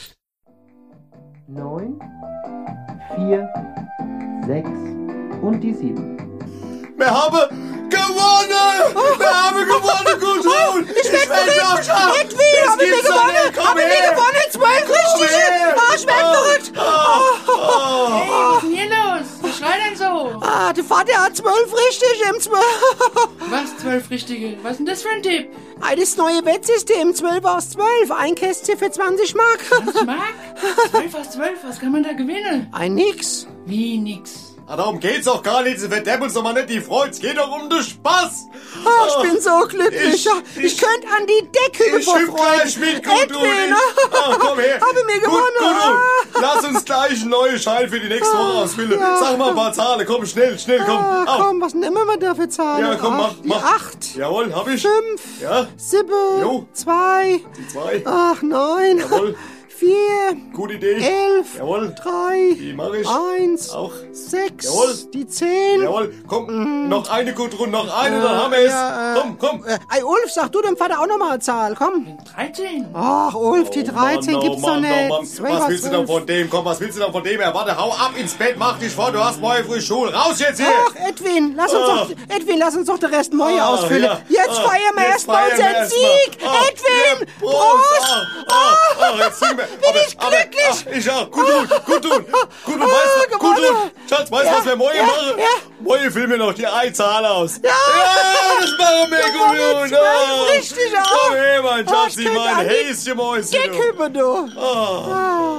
Neun, vier, sechs und die sieben. Wir haben gewonnen! Oh, wir haben gewonnen, Gudrun! Ich werd verrückt! Edwin, haben wir gewonnen! Haben wir gewonnen? Zwölf richtig! Ah, ich werd verrückt! Hey, was ist denn hier los? Was schreit denn so? Ah, der Vater hat zwölf richtig im zwölf. Was, zwölf richtige? Was ist denn das für ein Tipp? Das neue Wettsystem, zwölf aus zwölf. Ein Kästchen für zwanzig Mark. zwanzig Mark? zwölf aus zwölf, was kann man da gewinnen? Ein Nix. Wie nix? Ah, darum geht's doch gar nicht, sie verdeppen uns doch mal nicht die Freude, es geht doch um den Spaß. Oh, ich bin so glücklich, ich, ich, ich könnte an die Decke vor Freude. Ich mit, gut, Edwin, ah, komm her. Habe mir gewonnen. Gut, gut, lass uns gleich einen neuen Schein für die nächste Woche ausfüllen. Ja. Sag mal ein paar Zahlen, komm, schnell, schnell, komm. Ah, komm, was nehmen wir da für Zahlen? Ja, komm, mach, mach. Acht. Jawohl, hab ich. Fünf. Ja. Sieben. Jo. Zwei. Die zwei. Ach, neun. Jawohl. vier, Gute Idee. elf, Jawohl. drei, Die mach ich. eins, Auch. sechs, Jawohl. die zehn. Jawohl, komm, noch eine Gudrun, noch eine, Äh, dann haben wir es. ja, äh, komm, komm. Äh, ey, Ulf, sag du dem Vater auch nochmal eine Zahl, komm. dreizehn. Ach, Ulf, die dreizehn Mann, gibt's oh doch Mann, nicht. oh Mann. Zwölf, Was willst du denn zwölf. von dem? Komm, was willst du denn von dem? Ja, warte, hau ab ins Bett, mach dich vor, du hast morgen früh Schule. Raus jetzt hier! Ach, Edwin, lass uns Ah. doch, Edwin, lass uns doch den Rest Moje Ah, ausfüllen. ja. Jetzt Ah, feiern wir jetzt erstmal feiern wir unseren erst mal. Sieg. Ah, Edwin, ja, Prost. Ah, ah, ah, jetzt singen wir. Bin ich aber, glücklich. Ach, ich auch. Gut tun, gut tun. Gut tun, Ah, weißt du, gut gewonnen. tun. Schatz, weißt du, Ja, was wir morgen ja, machen? ja. Morgen filmen wir noch die Einzahl aus. Ja. Ja, das machen wir gut. Gewonnen, gut. Ah. zwölf, richtig auch. Komm her, mein Ah, Schatzi, ich könnte mein an die Häschen, Mäuschen. Geckhüppe, du. Ah.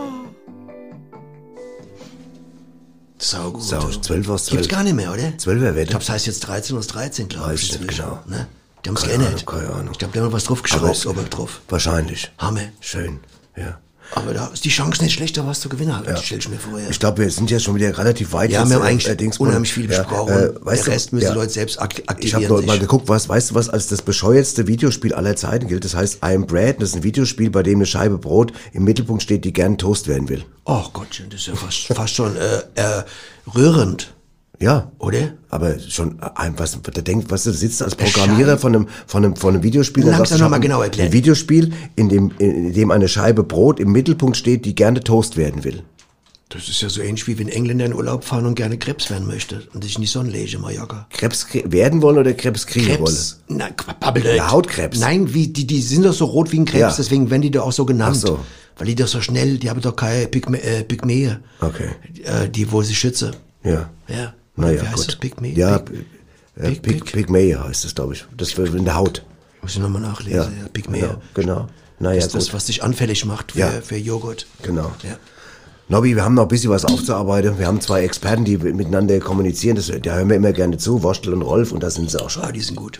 Sau gut. Sau, zwölf aus zwölf. Gibt's gar nicht mehr, oder? zwölfer Wette. Ich glaube, das heißt jetzt dreizehn aus dreizehn, glaube ich. Weiß ich nicht inzwischen, genau. Ne? Die haben es Keine geändert. Ahnung, keine Ahnung. Ich glaube, die haben noch was draufgeschraubt, oben drauf. Wahrscheinlich. Hammer. Schön, ja. Aber da ist die Chance nicht schlecht, da was zu gewinnen. Ja. Stell ich mir vor, ja. Ich glaube, wir sind ja schon wieder relativ weit. Ja, jetzt, wir haben äh, eigentlich äh, Dings- unheimlich viel ja, besprochen. äh, weißt Der du, Rest müssen ja. die Leute selbst ak aktivieren. Ich habe noch sich. mal geguckt, was, weißt du, was als das bescheuertste Videospiel aller Zeiten gilt? Das heißt I Am Bread. Das ist ein Videospiel, bei dem eine Scheibe Brot im Mittelpunkt steht, die gern Toast werden will. Oh Gottchen, das ist ja fast, fast schon äh, äh, rührend. Ja. Oder? Aber schon, äh, was, der denkt, was du sitzt als Programmierer von einem, von einem, von einem Videospiel. dann Langsam sagst du, noch mal ich hab genau ein- erklären. Ein Videospiel, in dem, in dem eine Scheibe Brot im Mittelpunkt steht, die gerne Toast werden will. Das ist ja so ähnlich wie wenn Engländer in Urlaub fahren und gerne Krebs werden möchte und sich in die Sonne legen, Mallorca. Krebs krie- werden wollen oder Krebs kriegen Krebs? wollen? Nein, babbel nicht. Ja, Hautkrebs. Nein, wie, die, die sind doch so rot wie ein Krebs, Ja. deswegen werden die doch auch so genannt. Ach so. Weil die doch so schnell, die haben doch keine Pygme, äh, Pygmäe. Okay. Äh, die, wo sie schützen. Ja. Ja. Naja, Wie heißt gut. das? Pygmäe? Ja, Pig- äh, Pig- Pig, Pygmäe heißt es, glaube ich. Das wird in der Haut. Muss ich nochmal nachlesen. Ja, Ja, Pygmäe. genau, genau. Naja, das ist das, gut. was dich anfällig macht für, Ja. für Joghurt. Genau. Ja. Nobby, wir haben noch ein bisschen was aufzuarbeiten. Wir haben zwei Experten, die miteinander kommunizieren. Das, da hören wir immer gerne zu, Worstel und Rolf, und da sind sie auch schon. Ah, die sind gut.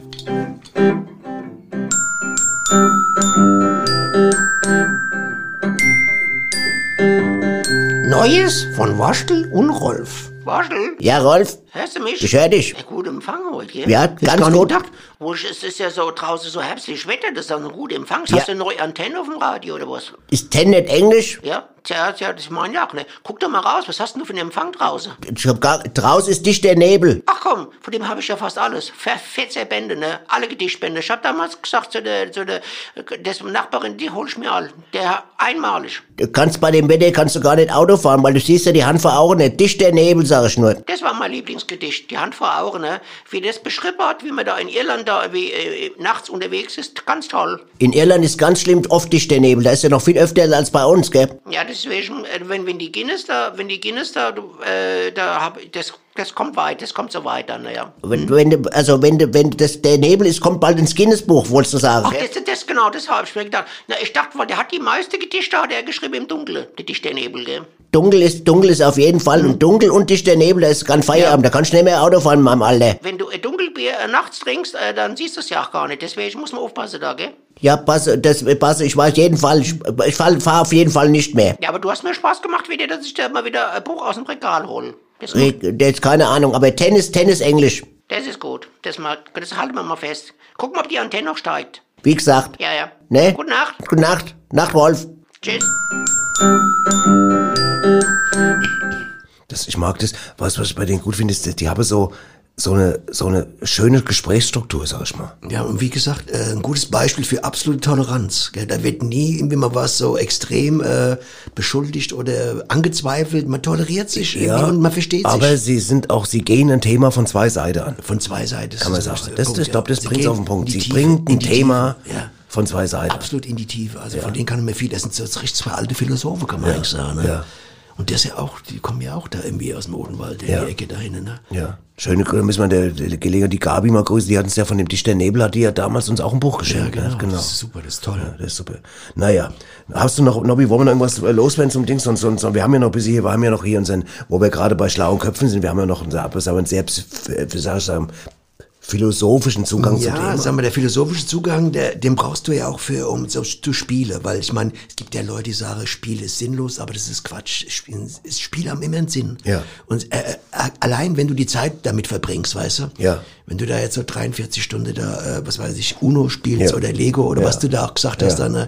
Neues von Waschtel und Rolf. Waschtel? Ja, Rolf? Hörst du mich? Ich hör dich. Ja, gut Empfang heute, gell? Ja, Hätte ich ganz gar nicht gut. gedacht. Wo ich, es ist ja so draußen so herbstlich Wetter, das ist dann ein guter Empfang. Ja. Hast du eine neue Antenne auf dem Radio oder was? Ist Ten nicht Englisch? Ja, tja, tja, das meine ich auch, ne? Guck doch mal raus, was hast denn du für einen Empfang draußen? Ich hab gar, draußen ist dichter Nebel. Ach komm, von dem habe ich ja fast alles. vierzehn Bände, ne? Alle Gedichtbände. Ich hab damals gesagt zu der, zu der, der Nachbarin, die hol ich mir all. Der einmalig. Du kannst bei dem Wetter kannst du gar nicht Auto fahren, weil du siehst ja die Hand vor Augen nicht. Dichter Nebel, sag ich nur. Das war mein Lieblingsgedicht, die Hand vor Augen, ne? Wie das beschrieben hat, wie man da in Irland da wie, äh, nachts unterwegs ist. Ganz toll. In Irland ist ganz schlimm oft dichter Nebel. Da ist ja noch viel öfter als bei uns, gell? Ja, deswegen, äh, wenn, wenn die Guinness da, wenn die Guinness da, du, äh, da hab, das, das kommt weit, das kommt so weit dann, ja. Wenn, wenn du, also wenn du, wenn das, der Nebel ist, kommt bald ins Guinness-Buch, wolltest du sagen. Ach, das, das, genau, das habe ich mir gedacht. Na, ich dachte, weil der hat die meisten Gedichte, hat er geschrieben im Dunkeln, der Dichter Nebel, gell? Dunkel ist, dunkel ist auf jeden Fall. Und dunkel und dichter Nebel, da ist ganz Feierabend. Da kannst du nicht mehr Auto fahren in meinem Alter. Wenn du äh, Dunkelbier äh, nachts trinkst, äh, dann siehst du es ja auch gar nicht. Deswegen muss man aufpassen da, gell? Ja, pass, das, pass, ich weiß jeden Fall, ich, ich fahre fahr auf jeden Fall nicht mehr. Ja, aber du hast mir Spaß gemacht, wie dir, dass ich da mal wieder ein Buch aus dem Regal hole. Das, Ich, jetzt keine Ahnung, aber Tennis, Tennis, Englisch. das ist gut. Das, mal, das halten wir mal fest. Guck mal, ob die Antenne noch steigt. Wie gesagt. Ja, ja. Ne? Gute Nacht. Gute Nacht. Nacht, Wolf. Tschüss. Das, ich mag das, was, was ich bei denen gut finde, ist, die, die haben so, so eine, so eine schöne Gesprächsstruktur, sag ich mal. Ja, und wie gesagt, äh, ein gutes Beispiel für absolute Toleranz. Gell? Da wird nie irgendwie mal was so extrem äh, beschuldigt oder angezweifelt. Man toleriert sich irgendwie und man versteht sich. Aber sie sind auch, sie gehen ein Thema von zwei Seiten an. Von zwei Seiten. Kann man sagen. Das, das, ich glaube, das Sie bringt gehen auf den Punkt. in die Sie Tiefe, bringen ein in die Thema Tiefe, ja. von zwei Seiten. Absolut in die Tiefe. Also Ja. von denen kann man viel, das sind so richtig zwei alte Philosophen, kann man Ja. eigentlich sagen. Ne? Ja. Und das ja auch, die kommen ja auch da irgendwie aus dem Odenwald, in Ja. die Ecke dahin, ne? Ja. Schöne Grüße, müssen wir der, der Gelegenheit die Gabi mal grüßen, die hat uns ja von dem Dichter Nebel, hat die ja damals uns auch ein Buch geschenkt. Ja, genau. Ne? genau. Das ist super, das ist toll. Ja, das ist super. Naja, hast du noch, Nobby, wollen wir noch irgendwas äh, loswerden zum Ding? Sonst, sonst, wir haben ja noch ein bisschen hier, wir haben ja noch hier unseren, wo wir gerade bei schlauen Köpfen sind, wir haben ja noch unser, aber einen sehr, wie sag ich sagen, philosophischen Zugang zum Thema. Ja, sagen wir, der philosophische Zugang, der, den brauchst du ja auch für, um so zu spielen, weil ich meine, es gibt ja Leute, die sagen, Spiel ist sinnlos, aber das ist Quatsch. Spiel, Spiele haben immer einen Sinn. Ja. Und äh, äh, allein, wenn du die Zeit damit verbringst, weißt du? Ja. Wenn du da jetzt so dreiundvierzig Stunden da, äh, was weiß ich, Uno spielst Ja. oder Lego oder Ja. was du da auch gesagt hast, Ja. dann, äh,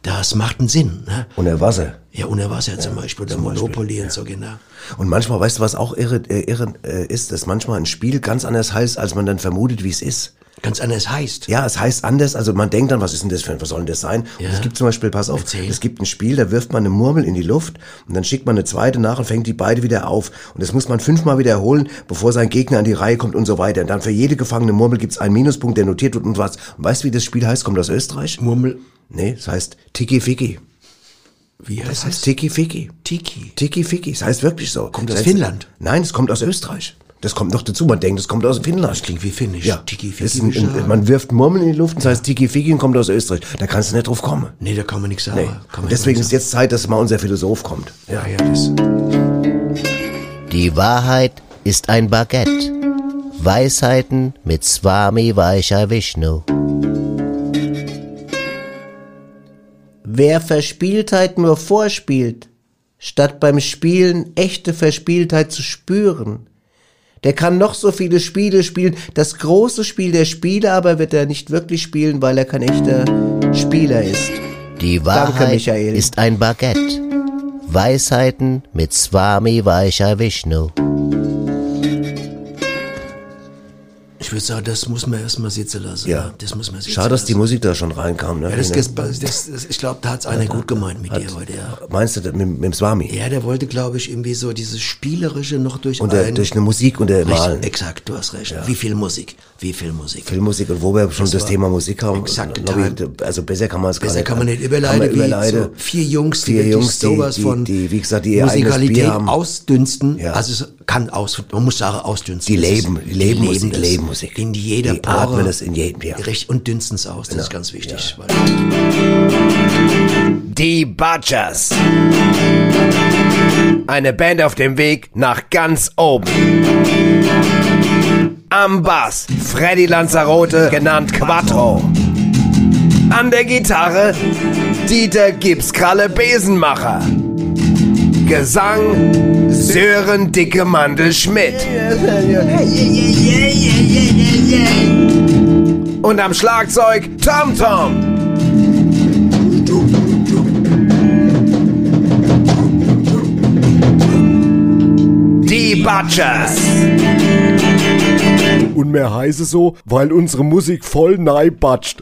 Das macht einen Sinn. Ne? Unter Wasser. Ja, unter Wasser zum Beispiel, oder Monopoly und so, genau. Und manchmal, weißt du, was auch irre, äh, irre äh, ist, dass manchmal ein Spiel ganz anders heißt, als man dann vermutet, wie es ist. Ganz anders heißt? Ja, es heißt anders. Also man denkt dann, was ist denn das für ein, was soll denn das sein? Ja. Und es gibt zum Beispiel, pass auf, Erzähl. es gibt ein Spiel, da wirft man eine Murmel in die Luft und dann schickt man eine zweite nach und fängt die beide wieder auf. Und das muss man fünfmal wiederholen, bevor sein Gegner an die Reihe kommt und so weiter. Und dann für jede gefangene Murmel gibt's einen Minuspunkt, der notiert wird und was. Und weißt du, wie das Spiel heißt? Kommt aus Österreich? Murmel? Nee, es heißt Tiki Fiki. Wie heißt das? heißt Tiki Fiki. Tiki? Tiki Fiki, es heißt wirklich so. Kommt das aus heißt, Finnland? Nein, es kommt aus Österreich. Das kommt noch dazu, man denkt, das kommt aus Finnland. Das klingt wie Finnisch. Ja. Tiki Das Fiki. ist ein, ein, man wirft Murmeln in die Luft und das heißt Tiki Fiki und kommt aus Österreich. Da kannst du nicht drauf kommen. Nee, da kann man nichts sagen. Nee. Kann man Deswegen nicht ist jetzt Zeit, dass mal unser Philosoph kommt. Ja, ja, das. Die Wahrheit ist ein Baguette. Weisheiten mit Swami Vaishya Vishnu. Wer Verspieltheit nur vorspielt, statt beim Spielen echte Verspieltheit zu spüren, der kann noch so viele Spiele spielen. Das große Spiel der Spiele aber wird er nicht wirklich spielen, weil er kein echter Spieler ist. Die Wahrheit Danke, Michael. Ist ein Baguette. Weisheiten mit Swami Vaishya Vishnu. Ich würde sagen, das muss man erstmal sitzen lassen. Ja. Ja. Das muss man sitzen Schade, dass lassen. die Musik da schon reinkam. Ne? Ja, das, das, das, das, ich glaube, da hat's einer gut gemeint mit hat, dir heute. Ja. Meinst du das mit, mit dem Swami? Ja, der wollte, glaube ich, irgendwie so dieses Spielerische noch durch und der, ein... durch eine Musik und der Malen. Exakt, du hast recht. Ja. Wie viel Musik? Wie viel Musik? Viel Musik. Und wo wir schon das, das Thema Musik haben, exakt, ich, also besser kann man es gar besser nicht. kann man nicht überleiten. Wie überleiten. So vier Jungs, vier die Jungs, die, sowas die, von die, wie gesagt, die ihr eigenes Musikalität Bier haben. ausdünsten. Ja. Also es kann aus, man muss sagen, ausdünsten. Die leben, die leben die Musik, das leben Musik. In jeder die Pore. atmen es in jedem Bier. Recht und dünsten es aus, das genau. ist ganz wichtig. Ja. Die Butchers. Eine Band auf dem Weg nach ganz oben. Am Bass Freddy Lanzarote, genannt Quattro. An der Gitarre Dieter Gipskralle Besenmacher. Gesang Sören Dicke Mandel Schmidt. Und am Schlagzeug Tom Tom. Die Butchers. Und mehr heiße so, weil unsere Musik voll nei batscht.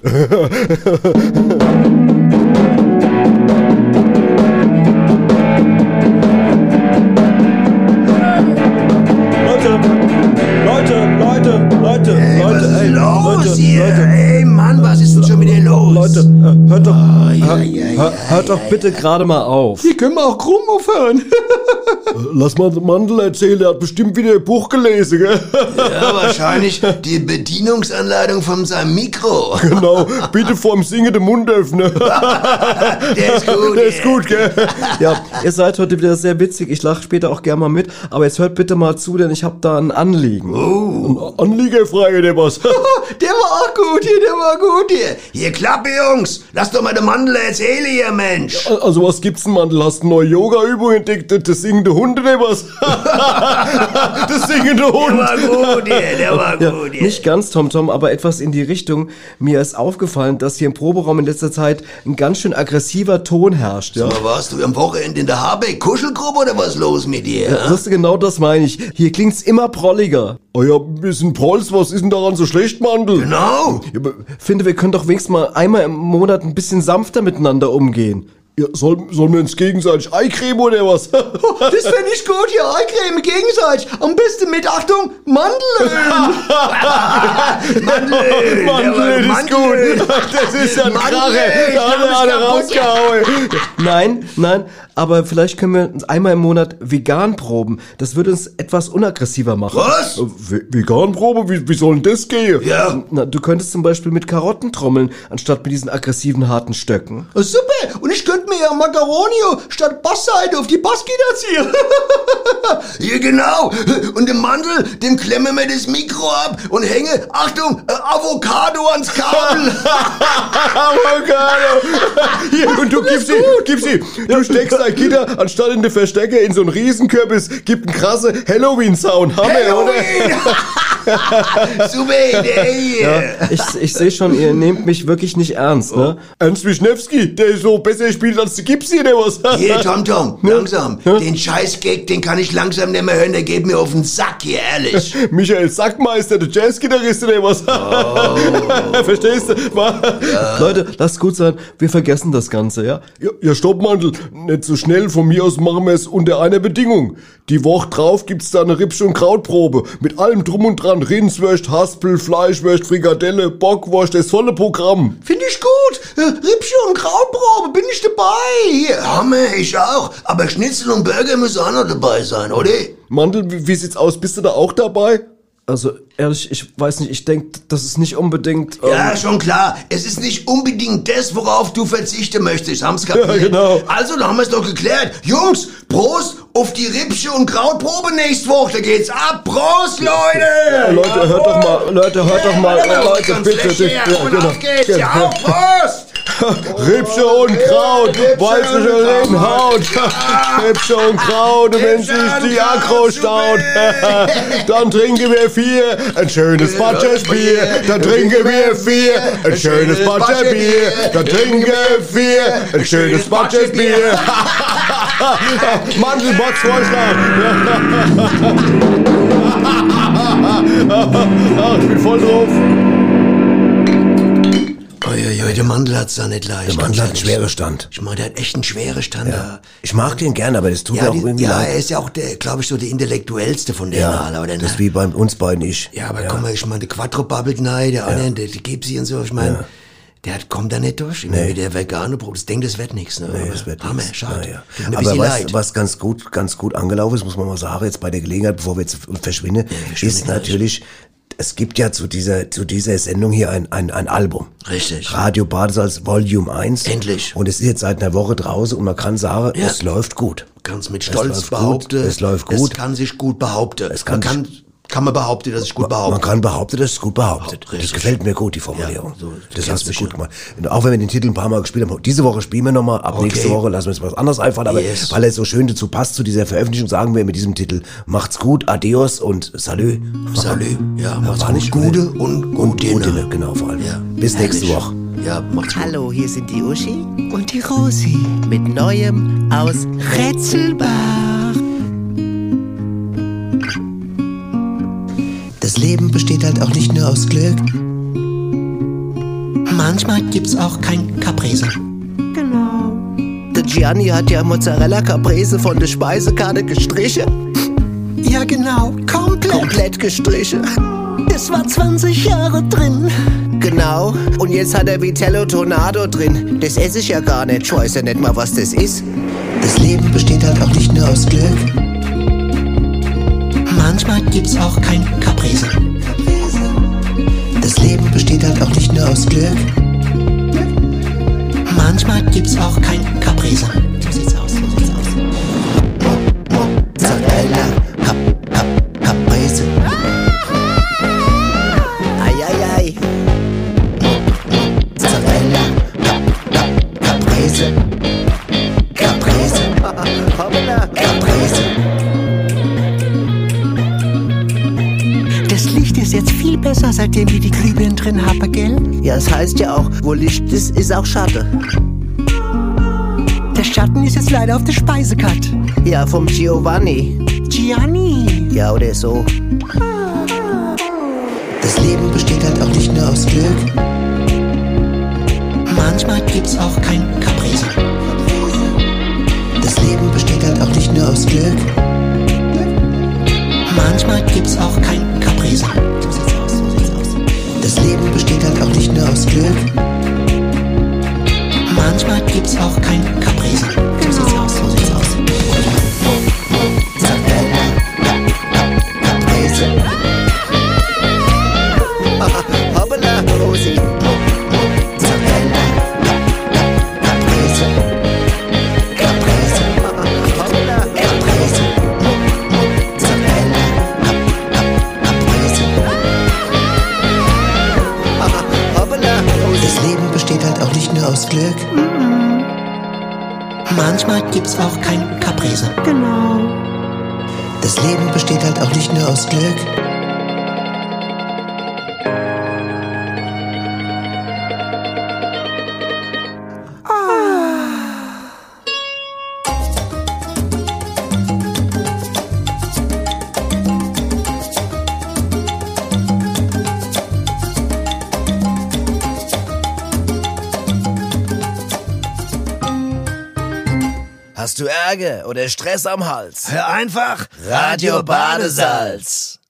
Leute, Leute, Leute, hey, Leute, was ey, ist los Leute, hier? Leute. Ey, Mann, was ist denn schon wieder los? Leute, äh, hört doch, oh, ja, hör, ja, hör, ja, hört doch bitte gerade mal auf. Hier können wir auch krumm aufhören. Lass mal den Mandel erzählen, der hat bestimmt wieder ein Buch gelesen, gell? Ja, wahrscheinlich die Bedienungsanleitung von seinem Mikro. Genau, bitte vorm Singen den Mund öffnen. Der ist gut. Der ist gut, gell? Ja, ihr seid heute wieder sehr witzig. Ich lache später auch gerne mal mit. Aber jetzt hört bitte mal zu, denn ich habe da ein Anliegen. Oh. Ein Anliegerfrage, oder was? Der war auch gut hier, der war gut hier. Hier, Klappe, Jungs. Lass doch mal den Mandel erzählen hier, Mensch. Also, was gibt's denn, Mandel? Hast du eine neue Yoga-Übung entdeckt? Das singende Hund, oder was? Das singende Hund. Der war gut hier, der war ja, gut hier. Nicht ganz, Tom Tom, aber etwas in die Richtung. Mir ist aufgefallen, dass hier im Proberaum in letzter Zeit ein ganz schön aggressiver Ton herrscht. Ja? So, warst du am Wochenende in der Habeck-Kuschelgruppe oder was los mit dir? Ja, das ist genau das meine ich. Hier klingt's immer prolliger. Oh ja, ein bisschen Prolls, was ist denn daran so schlecht, Mandel? Genau. Ja, finde, wir können doch wenigstens mal einmal im Monat ein bisschen sanfter miteinander umgehen. Ja, soll, sollen wir uns gegenseitig Eincremen oder was? Das fände ich gut, hier Eincremen gegenseitig. Am besten mit, Achtung, Mandelöl. Mandelöl. Mandelöl ist gut. Das ist ja ein Krache. Da hat er alle rausgehauen. Nein, nein, aber vielleicht können wir uns einmal im Monat vegan proben. Das würde uns etwas unaggressiver machen. Was? V- Veganprobe? Wie, wie soll denn das gehen? Ja. Na, du könntest zum Beispiel mit Karotten trommeln, anstatt mit diesen aggressiven, harten Stöcken. Oh, super, und ich könnte mir ja Macaronio statt Bassseite auf die Bassgitarre ziehen. Ja, genau. Und dem Mandel, dem klemmen wir das Mikro ab und hänge, Achtung, äh, Avocado ans Kabel. Avocado. Hier, und du gibst sie, gibst sie. Du steckst dein Gitter anstatt in den Verstecker in so einen Riesenkürbis, gibt einen krasse Halloween-Sound. Hammer, Halloween. oder? Super Idee. Ja, ich ich sehe schon, ihr nehmt mich wirklich nicht ernst, ne? Ernst Wischnewski, der so besser spielt als der Gipsy, oder was? Hier, Tom Tom, langsam. Den Scheiß-Gag, den kann ich langsam nicht mehr hören, der geht mir auf den Sack hier, ehrlich. Michael Sackmeister, der Jazzgitarrist, oder was? Oh. Verstehst du? Ja. Leute, lasst gut sein, wir vergessen das Ganze, ja? Ja, ja, stopp, Mandel, nicht so schnell, von mir aus machen wir es unter einer Bedingung. Die Woche drauf gibt's da eine Rippsch- und Krautprobe, mit allem drum und dran, Rindswurst, Haspel, Fleischwurst, Frikadelle, Bockwurst, das volle Programm. Finde ich gut. Rippsche und Krautprobe, bin ich dabei. Hier, Hammer, ich auch. Aber Schnitzel und Burger müssen auch noch dabei sein, oder? Mandel, wie, wie sieht's aus? Bist du da auch dabei? Also, ehrlich, ich weiß nicht, ich denke, das ist nicht unbedingt... Ähm ja, schon klar. Es ist nicht unbedingt das, worauf du verzichten möchtest. Haben's kapiert? Ja, genau. Also, da haben wir's doch geklärt. Jungs, Prost auf die Rippsche und Krautprobe nächste Woche. Da geht's ab. Prost, Leute! Ja, Leute, hört doch mal, Leute, hört doch mal, ja, Leute, bitte. bitte. Ja, und genau. auf geht's. Ja, auf, Prost! Rippsche und Kraut, weil sich in Haut. Rippsche und Kraut, wenn sich die Agro staut. Dann trinken wir vier, ein schönes Batscherbier. Dann trinken wir vier, ein schönes Batscherbier. Dann trinken wir vier, ein schönes Batscherbier. Mandelbox Vorschlag. Ich bin voll drauf. Uiuiui, der Mandel hat's da nicht leicht. Der Mandel hat einen schweren Stand. Ich meine, der hat echt einen schweren Stand ja. da. Ich mag den gern, aber das tut ja, mir auch die, irgendwie ja, leid. Ja, er ist ja auch der, glaube ich, so der intellektuellste von denen ja, alle, oder? Das ist wie bei uns beiden ich. Ja, aber ja. guck mal, ich meine, der Quattro babbelt nein, der andere, ja. der, der Gipsy und so, ich meine, ja. der hat, kommt da nicht durch. Ich meine, nee. der vegane Brot, das denkt, das wird nichts, ne? Nee, das wird Hammer, nix. schade. Ja, ja. Aber was, was ganz gut, ganz gut angelaufen ist, muss man mal sagen, jetzt bei der Gelegenheit, bevor wir jetzt verschwinden, ja, ist natürlich, es gibt ja zu dieser, zu dieser Sendung hier ein, ein, ein Album. Richtig. Radio Badesalz Volume eins. Endlich. Und es ist jetzt seit einer Woche draußen und man kann sagen, ja. es läuft gut. Kannst mit Stolz behaupten. Gut. Es läuft gut. Es kann sich gut behaupten. Es kann, man kann, kann man behaupten, dass es gut behauptet. Man kann behaupten, dass es gut behauptet. Richtig. Das gefällt mir gut, die Formulierung. Ja, so, das hast du gut gemacht. Auch wenn wir den Titel ein paar Mal gespielt haben. Diese Woche spielen wir nochmal. Ab okay. nächste Woche lassen wir uns was anderes einfallen. Aber yes. weil er so schön dazu passt, zu dieser Veröffentlichung, sagen wir mit diesem Titel, macht's gut, adios und salü. Salü. Ja, macht's War gut. Nicht Gute und gute. Gute, genau, vor allem. Ja. Bis Herrlich. nächste Woche. Ja, macht's gut. Hallo, hier sind die Uschi und die Rosi mit Neuem aus Rätselbach. Das Leben besteht halt auch nicht nur aus Glück. Manchmal gibt's auch kein Caprese. Genau. Der Gianni hat ja Mozzarella Caprese von der Speisekarte gestrichen. Ja genau, komplett. Komplett gestrichen. Das war zwanzig Jahre drin. Genau. Und jetzt hat er Vitello Tornado drin. Das esse ich ja gar nicht. Ich weiß ja nicht mal, was das ist. Das Leben besteht halt auch nicht nur aus Glück. Manchmal gibt's auch kein Caprese. Das Leben besteht halt auch nicht nur aus Glück. Manchmal gibt's auch kein Caprese. So sieht's aus, so sieht's aus. Mozzarella, Cap, Cap, Caprese. Eieiei. Mozzarella, Cap, Cap, Caprese. Caprese. Hoppala, Caprese. Das Licht ist jetzt viel besser, seitdem wir die Glühbirnen drin haben, gell? Ja, es heißt ja auch, wo Licht ist, ist auch Schatten. Der Schatten ist jetzt leider auf der Speisekarte. Ja, vom Giovanni. Gianni. Ja, oder so. Das Leben besteht halt auch nicht nur aus Glück. Manchmal gibt's auch kein Caprese. Das Leben besteht halt auch nicht nur aus Glück. Manchmal gibt's auch kein Caprese. So sieht's aus, so sieht's aus. Das Leben besteht halt auch nicht nur aus Glück. Manchmal gibt's auch kein Caprese. So sieht's aus, so sieht's aus. Mozzarella, Caprese. Hoppala, Rosi. Mozzarella, Caprese. Caprese. Hoppala, Caprese. Mozzarella, Caprese. Hoppala, Rosi. Das Leben besteht halt auch nicht nur aus Glück. Manchmal gibt's auch kein Caprese. Genau. Das Leben besteht halt auch nicht nur aus Glück. Hast du Ärger oder Stress am Hals? Hör einfach Radio Badesalz.